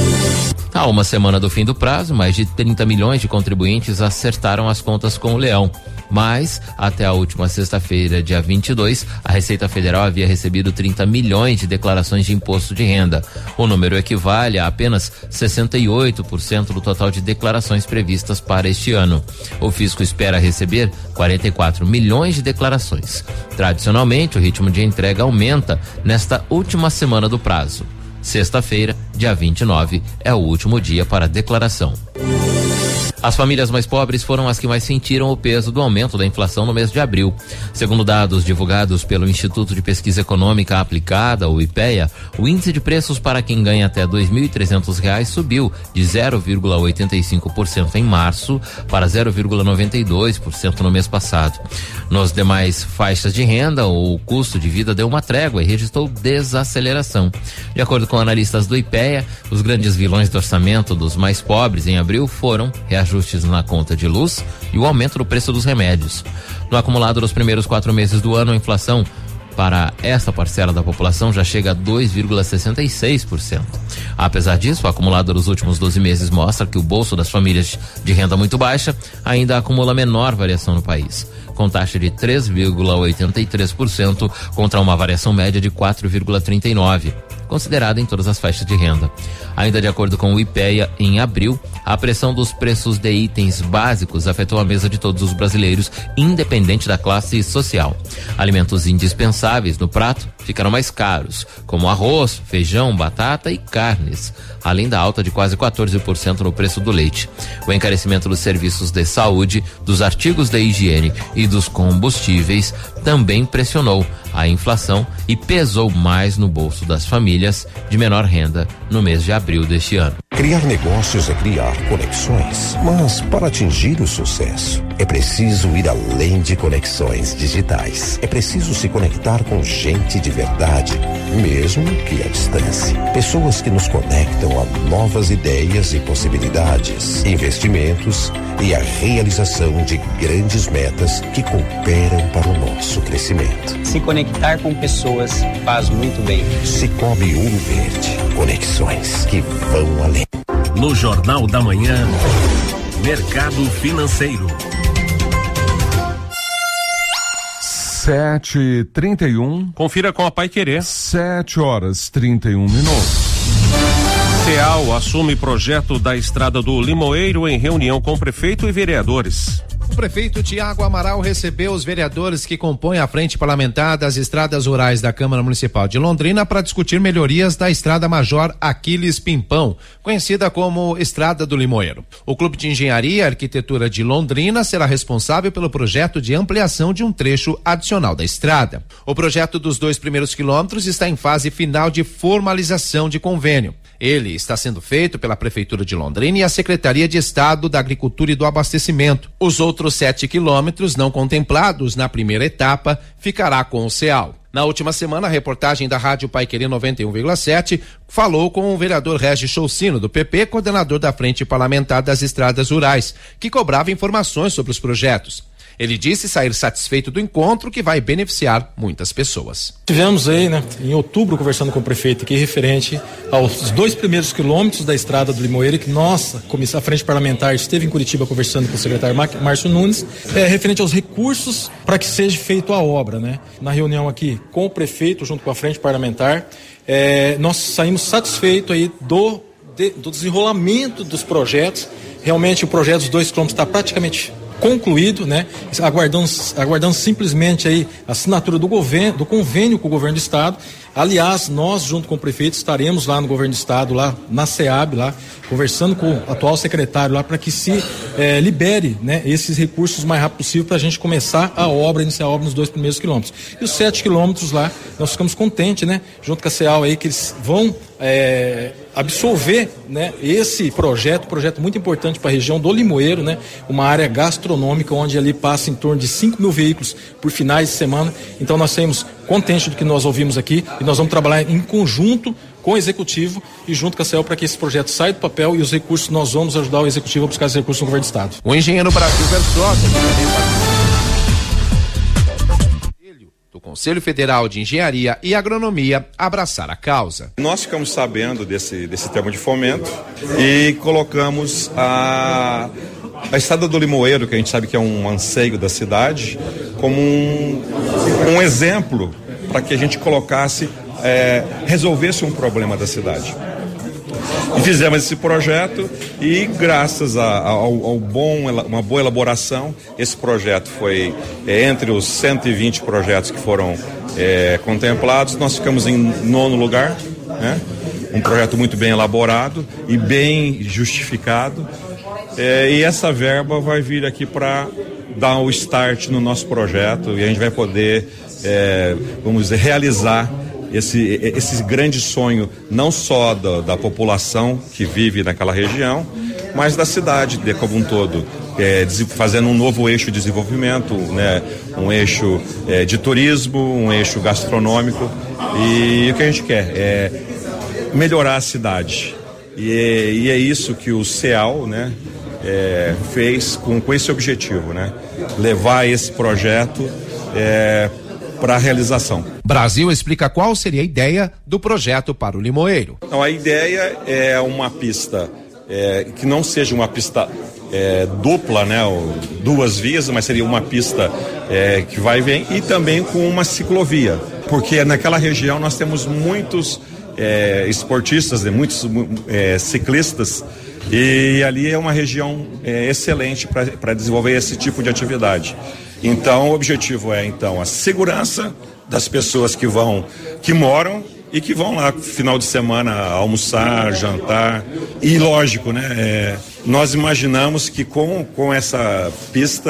[SPEAKER 22] Há uma semana do fim do prazo, mais de trinta milhões de contribuintes acertaram as contas com o Leão. Mas, até a última sexta-feira, dia vinte e dois, a Receita Federal havia recebido trinta milhões de declarações de imposto de renda. O número equivale a apenas sessenta e oito por cento do total de declarações previstas para este ano. O fisco espera receber quarenta e quatro milhões de declarações. Tradicionalmente, o ritmo de entrega aumenta nesta última semana do prazo. Sexta-feira, dia vinte e nove, é o último dia para declaração. As famílias mais pobres foram as que mais sentiram o peso do aumento da inflação no mês de abril. Segundo dados divulgados pelo Instituto de Pesquisa Econômica Aplicada, o IPEA, o índice de preços para quem ganha até dois mil e trezentos reais subiu de zero vírgula oitenta e cinco por cento em março para zero vírgula noventa e dois por cento no mês passado. Nos demais faixas de renda, o custo de vida deu uma trégua e registrou desaceleração. De acordo com analistas do IPEA, os grandes vilões do orçamento dos mais pobres em abril foram reajustes na conta de luz e o aumento do preço dos remédios. No acumulado dos primeiros quatro meses do ano, a inflação para esta parcela da população já chega a dois vírgula sessenta e seis por cento. Apesar disso, o acumulado dos últimos doze meses mostra que o bolso das famílias de renda muito baixa ainda acumula menor variação no país, com taxa de três vírgula oitenta e três por cento contra uma variação média de quatro vírgula trinta e nove por cento. Considerada em todas as faixas de renda. Ainda de acordo com o IPEA, em abril, a pressão dos preços de itens básicos afetou a mesa de todos os brasileiros, independente da classe social. Alimentos indispensáveis no prato ficaram mais caros, como arroz, feijão, batata e carnes, além da alta de quase quatorze por cento no preço do leite. O encarecimento dos serviços de saúde, dos artigos de higiene e dos combustíveis também pressionou a inflação e pesou mais no bolso das famílias de menor renda no mês de abril deste ano.
[SPEAKER 3] Criar negócios é criar conexões, mas para atingir o sucesso é preciso ir além de conexões digitais. É preciso se conectar com gente de verdade, mesmo que à distância. Pessoas que nos conectam a novas ideias e possibilidades, investimentos e a realização de grandes metas que cooperam para o nosso crescimento.
[SPEAKER 6] Se conectar com pessoas faz muito bem.
[SPEAKER 3] Cicobi Ouro Verde, conexões que vão além.
[SPEAKER 5] No Jornal da Manhã, Mercado Financeiro.
[SPEAKER 9] Sete e trinta e um.
[SPEAKER 14] Confira com a Paiquerê.
[SPEAKER 9] Sete horas trinta e um minutos.
[SPEAKER 14] Ceal assume projeto da estrada do Limoeiro em reunião com prefeito e vereadores.
[SPEAKER 23] O prefeito Tiago Amaral recebeu os vereadores que compõem a frente parlamentar das estradas rurais da Câmara Municipal de Londrina para discutir melhorias da estrada Major Aquiles Pimpão, conhecida como Estrada do Limoeiro. O Clube de Engenharia e Arquitetura de Londrina será responsável pelo projeto de ampliação de um trecho adicional da estrada. O projeto dos dois primeiros quilômetros está em fase final de formalização de convênio. Ele está sendo feito pela Prefeitura de Londrina e a Secretaria de Estado da Agricultura e do Abastecimento. Os outros sete quilômetros não contemplados na primeira etapa ficará com o Ceal. Na última semana, a reportagem da Rádio Paiquerê noventa e um vírgula sete falou com o vereador Regis Choucino, do P P, coordenador da Frente Parlamentar das Estradas Rurais, que cobrava informações sobre os projetos. Ele disse sair satisfeito do encontro, que vai beneficiar muitas pessoas.
[SPEAKER 24] Tivemos aí, né, em outubro, conversando com o prefeito aqui, referente aos dois primeiros quilômetros da estrada do Limoeiro, que nossa comissão, a frente parlamentar esteve em Curitiba conversando com o secretário Márcio Nunes, é, referente aos recursos para que seja feita a obra, né? Na reunião aqui com o prefeito, junto com a frente parlamentar, é, nós saímos satisfeitos aí do, de, do desenrolamento dos projetos. Realmente o projeto dos dois quilômetros está praticamente concluído, né? Aguardando, aguardando simplesmente aí a assinatura do governo, do convênio com o governo do estado. Aliás, nós, junto com o prefeito, estaremos lá no governo do estado, lá na SEAB, lá, conversando com o atual secretário lá, para que se eh, libere, né, esses recursos o mais rápido possível para a gente começar a obra, iniciar a obra nos dois primeiros quilômetros. E os sete quilômetros lá, nós ficamos contentes, né, junto com a SEAL aí, que eles vão eh, absorver, né, esse projeto, projeto muito importante para a região do Limoeiro, né, uma área gastronômica onde ali passa em torno de cinco mil veículos por finais de semana. Então nós saímos contentes do que nós ouvimos aqui e nós vamos trabalhar em conjunto com o executivo e junto com a C E L para que esse projeto saia do papel e os recursos, nós vamos ajudar o executivo a buscar esses recursos no governo do estado.
[SPEAKER 23] O engenheiro Brasil Versosa, do Conselho Federal de Engenharia e Agronomia, abraçar a causa.
[SPEAKER 25] Nós ficamos sabendo desse, desse termo de fomento e colocamos a, a estrada do Limoeiro, que a gente sabe que é um anseio da cidade, como um, um exemplo para que a gente colocasse, é, resolvesse um problema da cidade. E fizemos esse projeto e graças a, a, ao, ao bom, uma boa elaboração, esse projeto foi é, entre os cento e vinte projetos que foram é, contemplados, nós ficamos em nono lugar, né? Um projeto muito bem elaborado e bem justificado, é, e essa verba vai vir aqui para dar o start no nosso projeto e a gente vai poder, é, vamos dizer, realizar Esse, esse grande sonho, não só da, da população que vive naquela região, mas da cidade de, como um todo, é, fazendo um novo eixo de desenvolvimento, né? Um eixo é, de turismo, um eixo gastronômico, e o que a gente quer é melhorar a cidade, e é, e é isso que o C E A L, né, é, fez com, com esse objetivo, né? Levar esse projeto é, para a realização.
[SPEAKER 23] Brasil explica qual seria a ideia do projeto para o Limoeiro.
[SPEAKER 25] Então, a ideia é uma pista é, que não seja uma pista é, dupla, né, ou duas vias, mas seria uma pista é, que vai e vem, e também com uma ciclovia, porque naquela região nós temos muitos é, esportistas, né, muitos é, ciclistas, e ali é uma região é, excelente para desenvolver esse tipo de atividade. Então, o objetivo é, então, a segurança das pessoas que vão, que moram e que vão lá final de semana almoçar, jantar. E lógico, né? É, nós imaginamos que com, com essa pista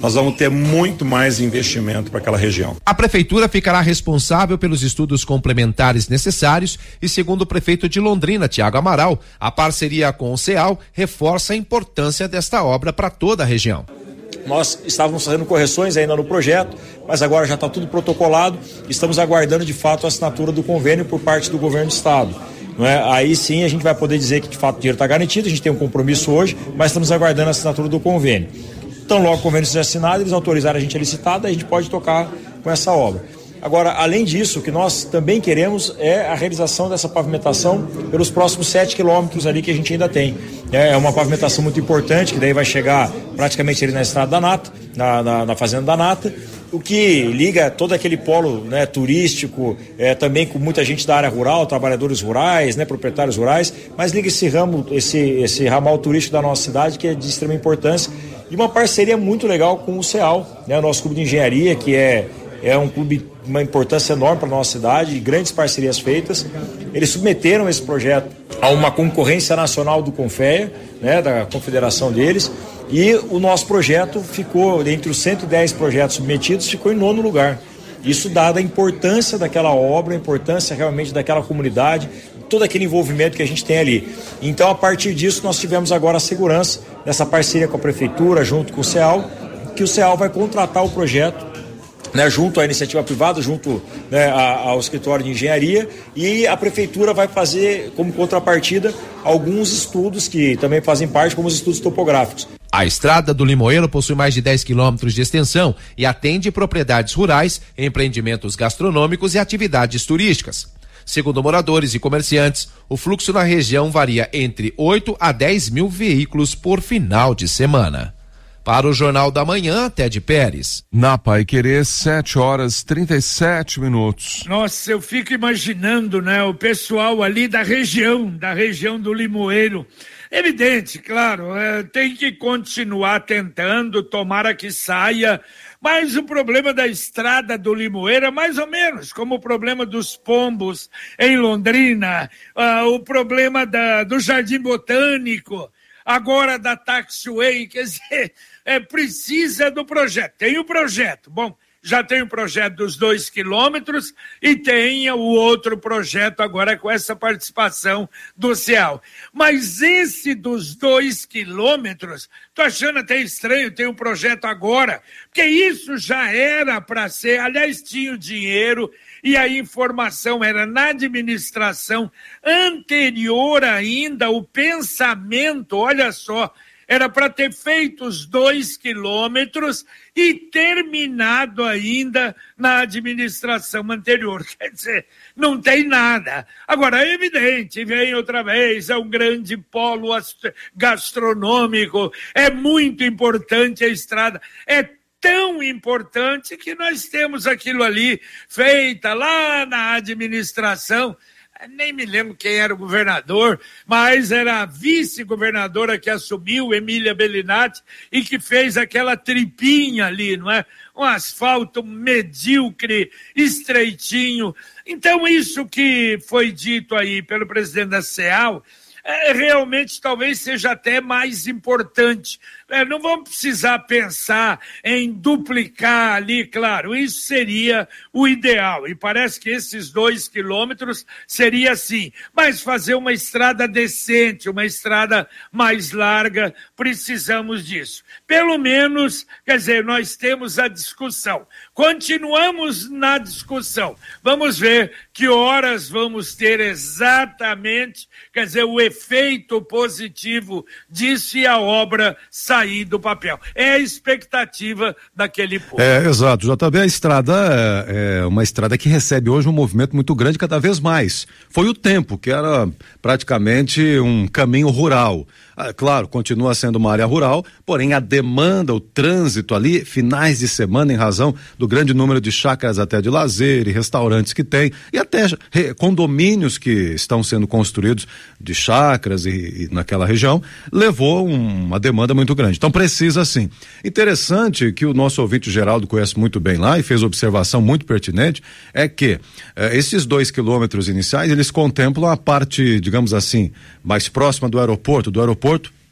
[SPEAKER 25] nós vamos ter muito mais investimento para aquela região.
[SPEAKER 23] A prefeitura ficará responsável pelos estudos complementares necessários e, segundo o prefeito de Londrina, Tiago Amaral, a parceria com o CEAL reforça a importância desta obra para toda a região.
[SPEAKER 2] Nós estávamos fazendo correções ainda no projeto, mas agora já está tudo protocolado. Estamos aguardando de fato a assinatura do convênio por parte do governo do estado. Não é? Aí sim a gente vai poder dizer que de fato o dinheiro está garantido, a gente tem um compromisso hoje, mas estamos aguardando a assinatura do convênio. Então logo o convênio seja assinado, eles autorizaram a gente a licitar, daí a gente pode tocar com essa obra. Agora, além disso, o que nós também queremos é a realização dessa pavimentação pelos próximos sete quilômetros ali que a gente ainda tem. É uma pavimentação muito importante, que daí vai chegar praticamente ali na estrada da Nata, na, na, na fazenda da Nata, o que liga todo aquele polo, né, turístico, é, também com muita gente da área rural, trabalhadores rurais, né, proprietários rurais, mas liga esse ramo, esse, esse ramal turístico da nossa cidade, que é de extrema importância, e uma parceria muito legal com o CEAL, né, o nosso clube de engenharia, que é É um clube de uma importância enorme para a nossa cidade, grandes parcerias feitas. Eles submeteram esse projeto a uma concorrência nacional do Confea, né, da confederação deles, e o nosso projeto ficou, entre os cento e dez projetos submetidos, ficou em nono lugar. Isso dada a importância daquela obra, a importância realmente daquela comunidade, todo aquele envolvimento que a gente tem ali. Então, a partir disso, nós tivemos agora a segurança dessa parceria com a prefeitura, junto com o CEAL, que o CEAL vai contratar o projeto, né, junto à iniciativa privada, junto, né, ao escritório de engenharia, e a prefeitura vai fazer como contrapartida alguns estudos que também fazem parte, como os estudos topográficos.
[SPEAKER 23] A estrada do Limoeiro possui mais de dez quilômetros de extensão e atende propriedades rurais, empreendimentos gastronômicos e atividades turísticas. Segundo moradores e comerciantes, o fluxo na região varia entre oito a dez mil veículos por final de semana. Para o Jornal da Manhã, Ted Pérez.
[SPEAKER 9] Na Paiquerê, sete horas trinta e sete minutos.
[SPEAKER 10] Nossa, eu fico imaginando, né, o pessoal ali da região, da região do Limoeiro. Evidente, claro, é, tem que continuar tentando, tomara que saia, mas o problema da estrada do Limoeiro é mais ou menos como o problema dos pombos em Londrina, uh, o problema da, do Jardim Botânico, agora da Taxiway, quer dizer, é, precisa do projeto. Tem o projeto, bom, já tem o projeto dos dois quilômetros e tem o outro projeto agora com essa participação do CEAL. Mas esse dos dois quilômetros, tô achando até estranho, tem um projeto agora, porque isso já era para ser, aliás, tinha o dinheiro e a informação era na administração anterior ainda, o pensamento, olha só, era para ter feito os dois quilômetros e terminado ainda na administração anterior. Quer dizer, não tem nada. Agora, é evidente, vem outra vez, é um grande polo gastronômico, é muito importante a estrada, é tão importante que nós temos aquilo ali feita lá na administração. Nem me lembro quem era o governador, mas era a vice-governadora que assumiu, Emília Bellinati, e que fez aquela tripinha ali, não é? Um asfalto medíocre, estreitinho. Então, isso que foi dito aí pelo presidente da CEAL, é, realmente talvez seja até mais importante. É, não vamos precisar pensar em duplicar ali, claro, isso seria o ideal, e parece que esses dois quilômetros seria assim, mas fazer uma estrada decente, uma estrada mais larga, precisamos disso. Pelo menos, quer dizer, nós temos a discussão, continuamos na discussão, vamos ver que horas vamos ter exatamente, quer dizer, o efeito positivo disso e a obra sair do papel. É a expectativa daquele povo.
[SPEAKER 18] É, exato. Já também a estrada é, é uma estrada que recebe hoje um movimento muito grande cada vez mais. Foi o tempo, que era praticamente um caminho rural. Ah, claro, continua sendo uma área rural, porém a demanda, o trânsito ali, finais de semana, em razão do grande número de chácaras até de lazer e restaurantes que tem, e até condomínios que estão sendo construídos de chácaras e, e naquela região, levou um, uma demanda muito grande. Então precisa sim. Interessante que o nosso ouvinte Geraldo conhece muito bem lá e fez observação muito pertinente, é que eh, esses dois quilômetros iniciais, eles contemplam a parte, digamos assim, mais próxima do aeroporto, do aeroporto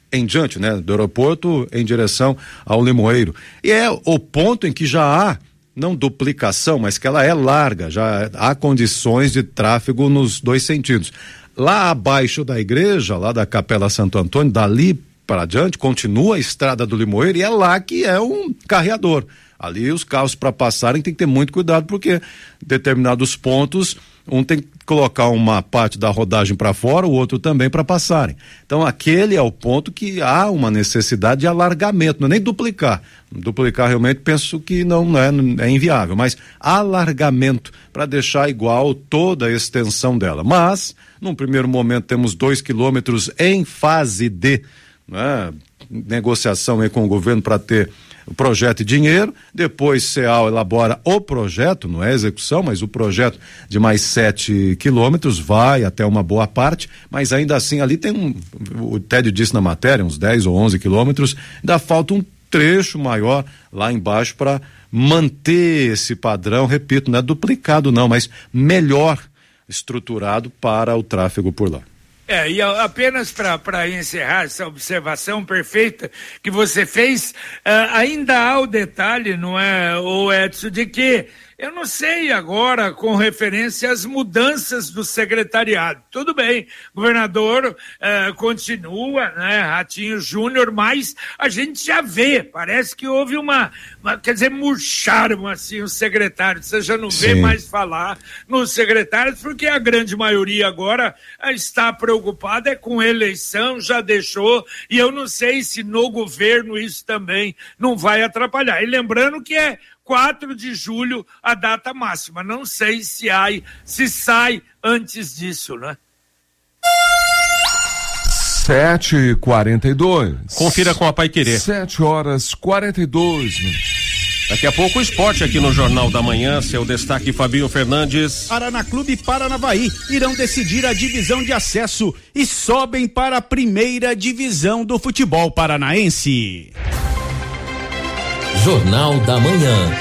[SPEAKER 18] em diante, né? Do aeroporto em direção ao Limoeiro. E é o ponto em que já há, não duplicação, mas que ela é larga, já há condições de tráfego nos dois sentidos. Lá abaixo da igreja, lá da Capela Santo Antônio, dali para adiante, continua a estrada do Limoeiro e é lá que é um carreador. Ali os carros para passarem tem que ter muito cuidado, porque determinados pontos, um tem que colocar uma parte da rodagem para fora, o outro também para passarem. Então aquele é o ponto que há uma necessidade de alargamento, não é nem duplicar. Duplicar realmente penso que não é, é inviável, mas alargamento para deixar igual toda a extensão dela. Mas, num primeiro momento, temos dois quilômetros em fase de, né, negociação aí com o governo para ter o projeto e dinheiro, depois C E A L elabora o projeto, não é execução, mas o projeto de mais sete quilômetros, vai até uma boa parte, mas ainda assim ali tem um, o Tédio disse na matéria, uns dez ou onze quilômetros, ainda falta um trecho maior lá embaixo para manter esse padrão, repito, não é duplicado não, mas melhor estruturado para o tráfego por lá.
[SPEAKER 10] É, e apenas para encerrar essa observação perfeita que você fez, uh, ainda há o detalhe, não é, o Edson, de que eu não sei agora com referência às mudanças do secretariado. Tudo bem, governador uh, continua, né, Ratinho Júnior, mas a gente já vê, parece que houve uma, uma quer dizer, murcharam assim os secretários, você já não vê Sim. mais falar nos secretários, porque a grande maioria agora uh, está preocupada é com eleição, já deixou, e eu não sei se no governo isso também não vai atrapalhar. E lembrando que é quatro de julho a data máxima. Não sei se, há, se sai antes disso, né?
[SPEAKER 9] sete e quarenta e dois.
[SPEAKER 14] Confira com a Paiquerê.
[SPEAKER 9] sete horas quarenta e dois minutos.
[SPEAKER 14] Daqui a pouco o esporte aqui no Jornal da Manhã, seu destaque Fabinho Fernandes.
[SPEAKER 11] Paraná Clube e Paranavaí irão decidir a divisão de acesso e sobem para a primeira divisão do futebol paranaense.
[SPEAKER 5] Jornal da Manhã.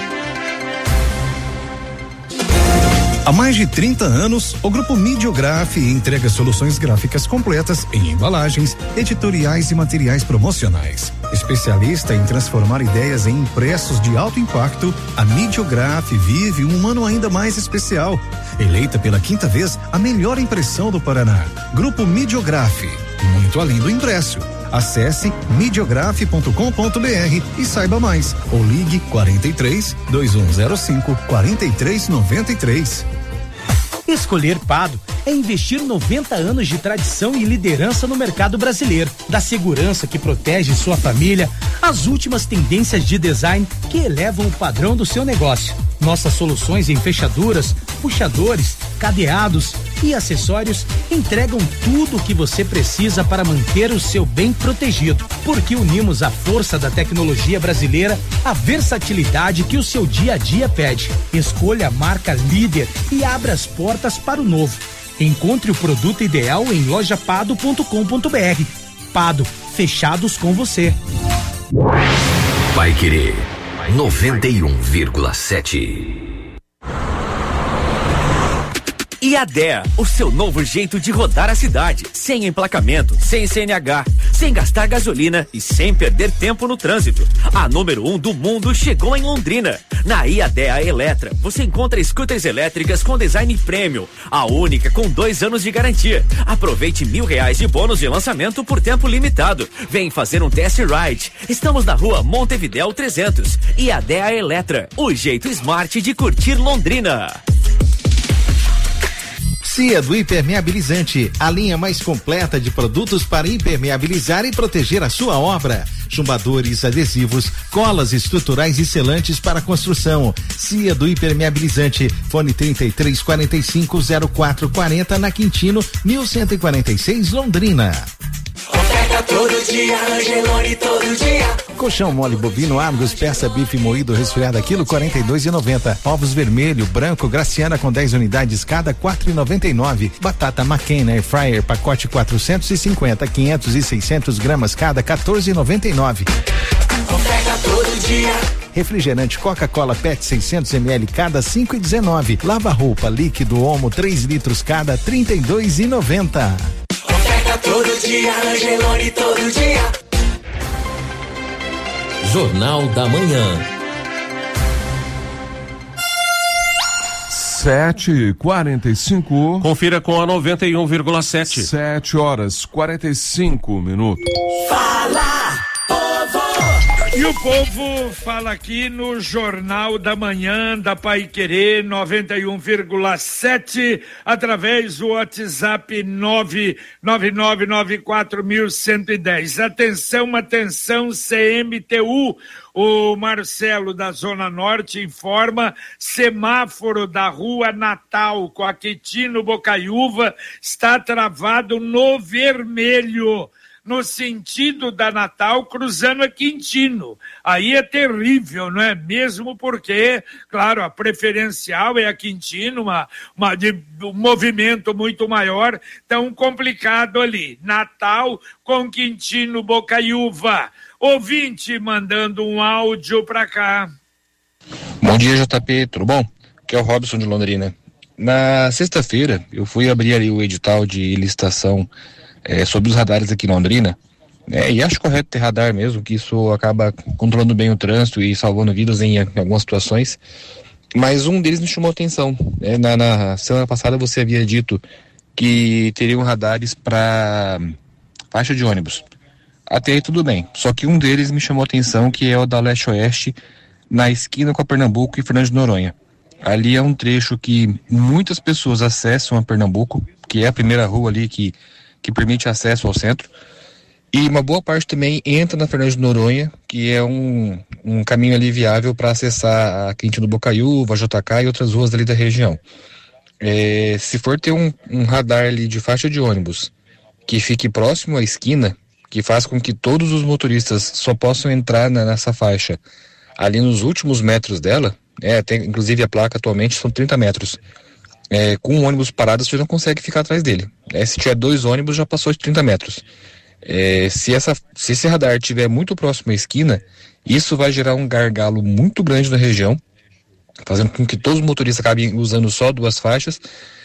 [SPEAKER 12] Há mais de trinta anos, o Grupo Midiograf entrega soluções gráficas completas em embalagens, editoriais e materiais promocionais. Especialista em transformar ideias em impressos de alto impacto, a Midiograf vive um ano ainda mais especial. Eleita pela quinta vez a melhor impressão do Paraná. Grupo Midiograf, muito além do impresso. Acesse midiograf ponto com ponto br e saiba mais. Ou ligue quarenta e três, dois um zero cinco, quarenta e três noventa e três.
[SPEAKER 13] Escolher Pado é investir noventa anos de tradição e liderança no mercado brasileiro. Da segurança que protege sua família, às últimas tendências de design que elevam o padrão do seu negócio. Nossas soluções em fechaduras, puxadores, cadeados e acessórios entregam tudo o que você precisa para manter o seu bem protegido, porque unimos a força da tecnologia brasileira à versatilidade que o seu dia a dia pede. Escolha a marca líder e abra as portas para o novo. Encontre o produto ideal em loja pado ponto com ponto br. Pado, fechados com você.
[SPEAKER 5] Paiquerê noventa e um vírgula sete.
[SPEAKER 21] E a D E A, o seu novo jeito de rodar a cidade, sem emplacamento, sem C N H, sem gastar gasolina e sem perder tempo no trânsito. A número um do mundo chegou em Londrina. Na I A D E A Eletra, você encontra scooters elétricas com design premium, a única com dois anos de garantia. Aproveite mil reais de bônus de lançamento por tempo limitado. Vem fazer um test ride. Estamos na rua Montevidéu trezentos. I A D E A Eletra, o jeito smart de curtir Londrina.
[SPEAKER 1] Cia do Impermeabilizante, a linha mais completa de produtos para impermeabilizar e proteger a sua obra. Chumbadores, adesivos, colas estruturais e selantes para construção. Cia do Impermeabilizante, fone trinta e três, quarenta e cinco, zero quatro quarenta na Quintino, mil cento e quarenta e seis, Londrina.
[SPEAKER 8] Oferta todo dia, Angelone todo dia.
[SPEAKER 1] Colchão mole bovino Argos, peça bife moído resfriada quilo quarenta e dois e noventa. Ovos vermelho, branco, Graciana com dez unidades cada quatro e noventa e nove. Batata McCain Air Fryer pacote quatrocentos e cinquenta, quinhentos e seiscentos gramas cada quatorze e noventa e nove.
[SPEAKER 8] Oferta todo dia.
[SPEAKER 1] Refrigerante Coca-Cola P E T seiscentos mililitros cada cinco e dezenove. Lava roupa líquido Omo três litros cada trinta e dois e noventa.
[SPEAKER 8] Oferta todo todo dia, Angelone todo dia.
[SPEAKER 5] Jornal da Manhã.
[SPEAKER 9] Sete e quarenta e cinco.
[SPEAKER 14] Confira com a noventa e um vírgula sete.
[SPEAKER 9] Sete horas quarenta e cinco minutos.
[SPEAKER 8] Fala, povo!
[SPEAKER 10] E o povo fala aqui no Jornal da Manhã da Paiquerê noventa e um vírgula sete, através do WhatsApp nove nove nove nove quatro um um zero. Atenção, atenção, C M T U. O Marcelo da Zona Norte informa: semáforo da Rua Natal com a Quitino Bocaiúva está travado no vermelho, no sentido da Natal, cruzando a Quintino. Aí é terrível, não é? Mesmo porque, claro, a preferencial é a Quintino, uma, uma de um movimento muito maior, tão complicado ali. Natal com Quintino Bocaiúva. Ouvinte mandando um áudio para cá.
[SPEAKER 15] Bom dia, J P, tudo bom? Aqui é o Robson de Londrina. Na sexta-feira, eu fui abrir ali o edital de licitação É, sobre os radares aqui em Londrina, é, e acho correto ter radar mesmo, que isso acaba controlando bem o trânsito e salvando vidas em, em algumas situações, mas um deles me chamou a atenção. É, na, na semana passada você havia dito que teriam radares para faixa de ônibus. Até aí tudo bem, só que um deles me chamou a atenção, que é o da Leste-Oeste, na esquina com a Pernambuco e Fernando de Noronha. Ali é um trecho que muitas pessoas acessam a Pernambuco, que é a primeira rua ali que que permite acesso ao centro, e uma boa parte também entra na Fernando de Noronha, que é um, um caminho ali viável para acessar a Quintino Bocaiúva, a J K e outras ruas ali da região. É, se for ter um, um radar ali de faixa de ônibus que fique próximo à esquina, que faz com que todos os motoristas só possam entrar na, nessa faixa ali nos últimos metros dela, é, tem, inclusive a placa atualmente são trinta metros, É, com um ônibus parado você não consegue ficar atrás dele. É, se tiver dois ônibus já passou de trinta metros. É, se, essa, se esse radar estiver muito próximo à esquina, isso vai gerar um gargalo muito grande na região, fazendo com que todos os motoristas acabem usando só duas faixas,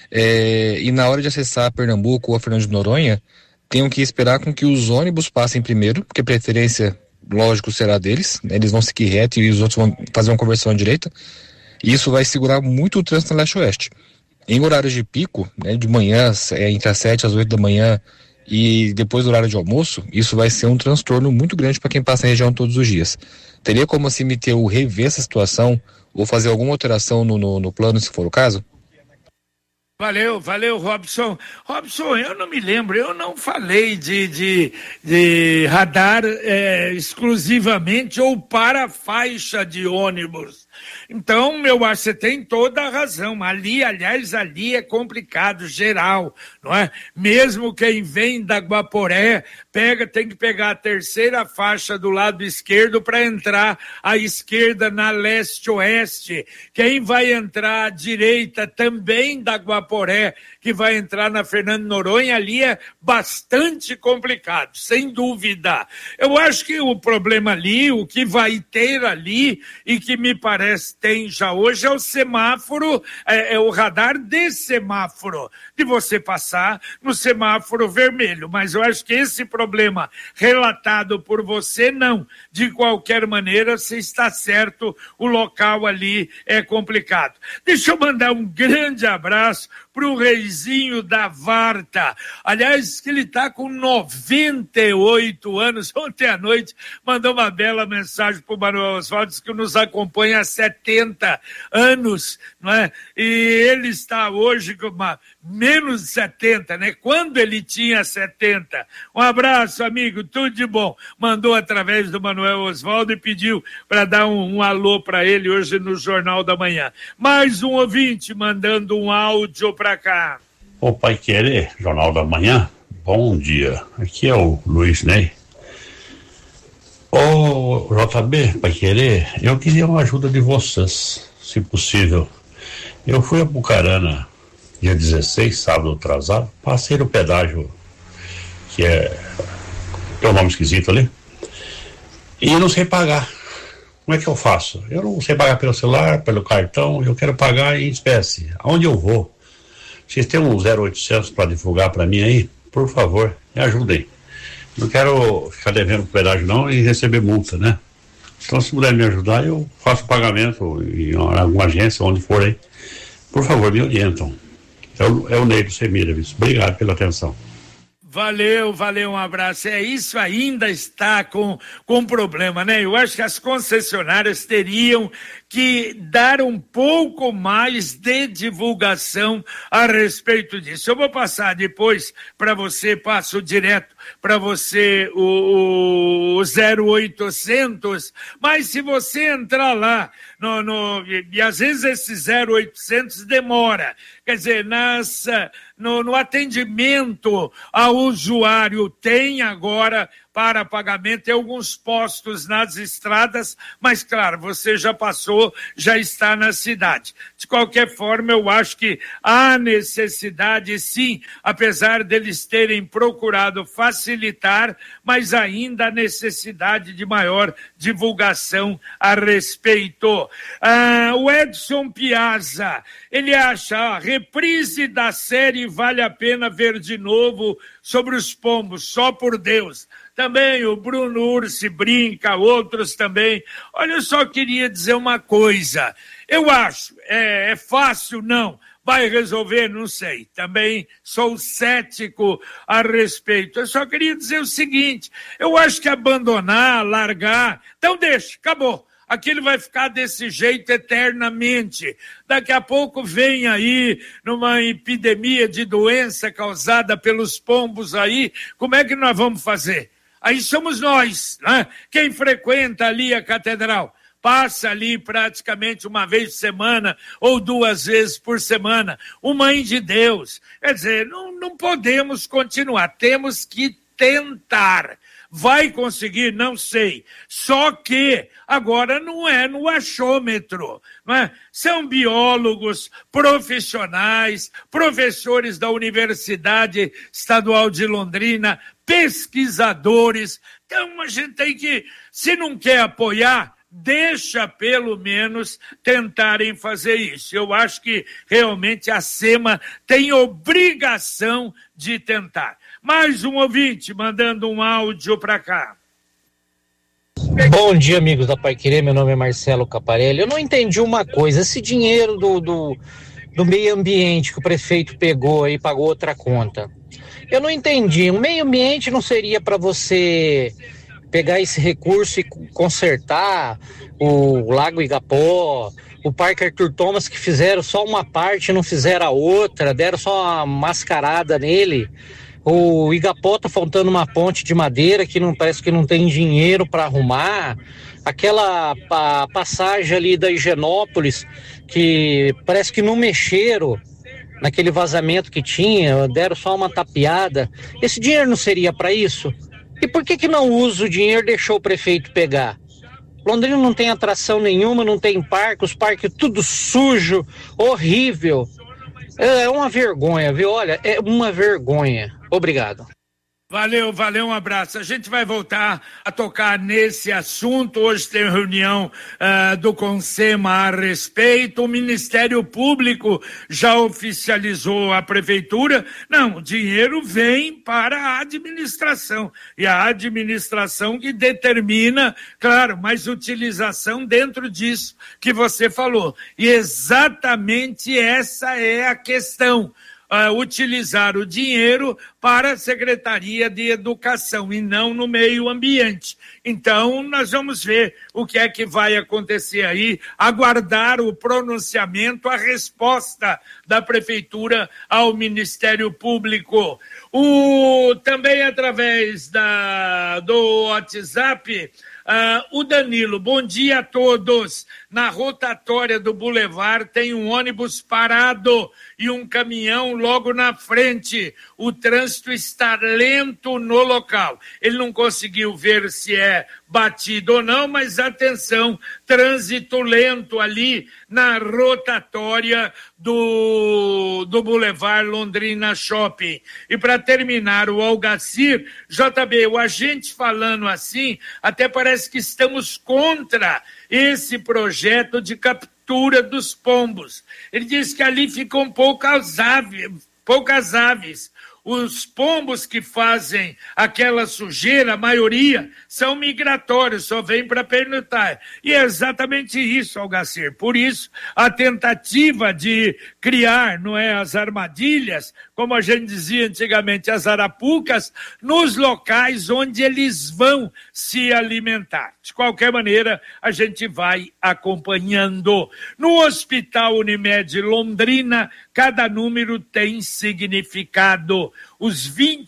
[SPEAKER 15] é, e na hora de acessar Pernambuco ou a Fernando de Noronha, tenham que esperar com que os ônibus passem primeiro, porque a preferência, lógico, será deles, né? Eles vão seguir reto e os outros vão fazer uma conversão à direita, e isso vai segurar muito o trânsito na Leste-Oeste. Em horários de pico, né, de manhã, é, entre as sete às oito da manhã e depois do horário de almoço, isso vai ser um transtorno muito grande para quem passa a região todos os dias. Teria como a C M T U rever essa situação ou fazer alguma alteração no, no, no plano, se for o caso?
[SPEAKER 10] Valeu, valeu, Robson. Robson, eu não me lembro, eu não falei de, de, de radar é, exclusivamente ou para faixa de ônibus. Então, eu acho que você tem toda a razão. Ali, aliás, ali é complicado, geral, não é? Mesmo quem vem da Guaporé, pega, tem que pegar a terceira faixa do lado esquerdo para entrar à esquerda na leste-oeste. Quem vai entrar à direita também da Guaporé, que vai entrar na Fernando Noronha, ali é bastante complicado, sem dúvida. Eu acho que o problema ali, o que vai ter ali, e que me parece tem já hoje, é o semáforo, é, é o radar de semáforo, de você passar no semáforo vermelho. Mas eu acho que esse problema relatado por você, não. De qualquer maneira, se está certo, o local ali é complicado. Deixa eu mandar um grande abraço para o Reizinho da Varta. Aliás, que ele está com noventa e oito anos. Ontem à noite mandou uma bela mensagem para o Manuel Oswaldo, que nos acompanha há setenta anos, não é? E ele está hoje com uma, menos de setenta, né? Quando ele tinha setenta. Um abraço, amigo, tudo de bom. Mandou através do Manuel Oswaldo e pediu para dar um, um alô para ele hoje no Jornal da Manhã. Mais um ouvinte mandando um áudio para cá.
[SPEAKER 16] Ô Pai Querer, Jornal da Manhã, bom dia. Aqui é o Luiz Ney. Ô J B, Pai Querer, eu queria uma ajuda de vocês, se possível. Eu fui a Bucarana dia dezesseis, sábado atrasado, passei no pedágio, que é, tem um nome esquisito ali, e eu não sei pagar. Como é que eu faço? Eu não sei pagar pelo celular, pelo cartão, eu quero pagar em espécie. Aonde eu vou? Vocês têm um zero oitocentos para divulgar para mim aí? Por favor. Me ajudem. Não quero ficar devendo pedágio não e receber multa, né? Então, se puder me ajudar, eu faço pagamento em alguma agência, onde for aí. Por favor, me orientam. É o, é o Ney do Semira. Obrigado pela atenção.
[SPEAKER 10] Valeu, valeu, um abraço. É, isso ainda está com, com problema, né? Eu acho que as concessionárias teriam que dar um pouco mais de divulgação a respeito disso. Eu vou passar depois para você, passo direto para você o, o zero oitocentos, mas se você entrar lá, no, no, e, e às vezes esse zero oitocentos demora, quer dizer, nas, no, no atendimento ao usuário tem agora para pagamento em alguns postos nas estradas, mas claro, você já passou, já está na cidade. De qualquer forma, eu acho que há necessidade, sim, apesar deles terem procurado facilitar, mas ainda há necessidade de maior divulgação a respeito. Ah, o Edson Piazza, ele acha a reprise da série vale a pena ver de novo sobre os pombos, só por Deus. Também o Bruno Ursi brinca, outros também. Olha, eu só queria dizer uma coisa. Eu acho, é, é fácil, não. Vai resolver? Não sei. Também sou cético a respeito. Eu só queria dizer o seguinte, eu acho que abandonar, largar, então deixa, acabou. Aquilo vai ficar desse jeito eternamente. Daqui a pouco vem aí numa epidemia de doença causada pelos pombos aí, como é que nós vamos fazer? Aí somos nós, né? Quem frequenta ali a catedral, passa ali praticamente uma vez por semana ou duas vezes por semana, o Mãe de Deus. Quer dizer, não, não podemos continuar, temos que tentar. Vai conseguir? Não sei. Só que agora não é no achômetro, não é? São biólogos, profissionais, professores da Universidade Estadual de Londrina, pesquisadores. Então a gente tem que, se não quer apoiar, deixa pelo menos tentarem fazer isso. Eu acho que realmente a SEMA tem obrigação de tentar. Mais um ouvinte mandando um áudio para cá.
[SPEAKER 4] Bom dia, amigos da Paiquerê, meu nome é Marcelo Caparelli. Eu não entendi uma coisa, esse dinheiro do, do, do meio ambiente que o prefeito pegou e pagou outra conta. Eu não entendi, o meio ambiente não seria para você pegar esse recurso e consertar o Lago Igapó, o Parque Arthur Thomas, que fizeram só uma parte, não fizeram a outra, deram só uma mascarada nele. O Igapó tá faltando uma ponte de madeira que não parece que não tem dinheiro para arrumar. Aquela a, passagem ali da Higienópolis, que parece que não mexeram naquele vazamento que tinha, deram só uma tapeada. Esse dinheiro não seria para isso? E por que que não usa o dinheiro e deixou o prefeito pegar? Londrina não tem atração nenhuma, não tem parque, os parques tudo sujo, horrível. É uma vergonha, viu? Olha, é uma vergonha. Obrigado.
[SPEAKER 10] Valeu, valeu, um abraço. A gente vai voltar a tocar nesse assunto. Hoje tem reunião uh, do Consema a respeito. O Ministério Público já oficializou a Prefeitura. Não, o dinheiro vem para a administração. E a administração que determina, claro, mas utilização dentro disso que você falou. E exatamente essa é a questão. Uh, utilizar o dinheiro para a Secretaria de Educação e não no meio ambiente. Então, nós vamos ver o que é que vai acontecer aí, aguardar o pronunciamento, a resposta da Prefeitura ao Ministério Público. O, também através da, do WhatsApp, uh, o Danilo, bom dia a todos. Na rotatória do Boulevard tem um ônibus parado e um caminhão logo na frente. O trânsito está lento no local. Ele não conseguiu ver se é batido ou não, mas atenção, trânsito lento ali na rotatória do, do Boulevard Londrina Shopping. E para terminar, o Algacir, J B, o agente falando assim, até parece que estamos contra esse projeto de captura dos pombos. Ele diz que ali ficam poucas aves, poucas aves. Os pombos que fazem aquela sujeira, a maioria, são migratórios, só vêm para pernoitar. E é exatamente isso, Algacir. Por isso, a tentativa de criar, não é, as armadilhas, como a gente dizia antigamente, as arapucas, nos locais onde eles vão se alimentar. De qualquer maneira, a gente vai acompanhando. No Hospital Unimed Londrina, cada número tem significado. Os vinte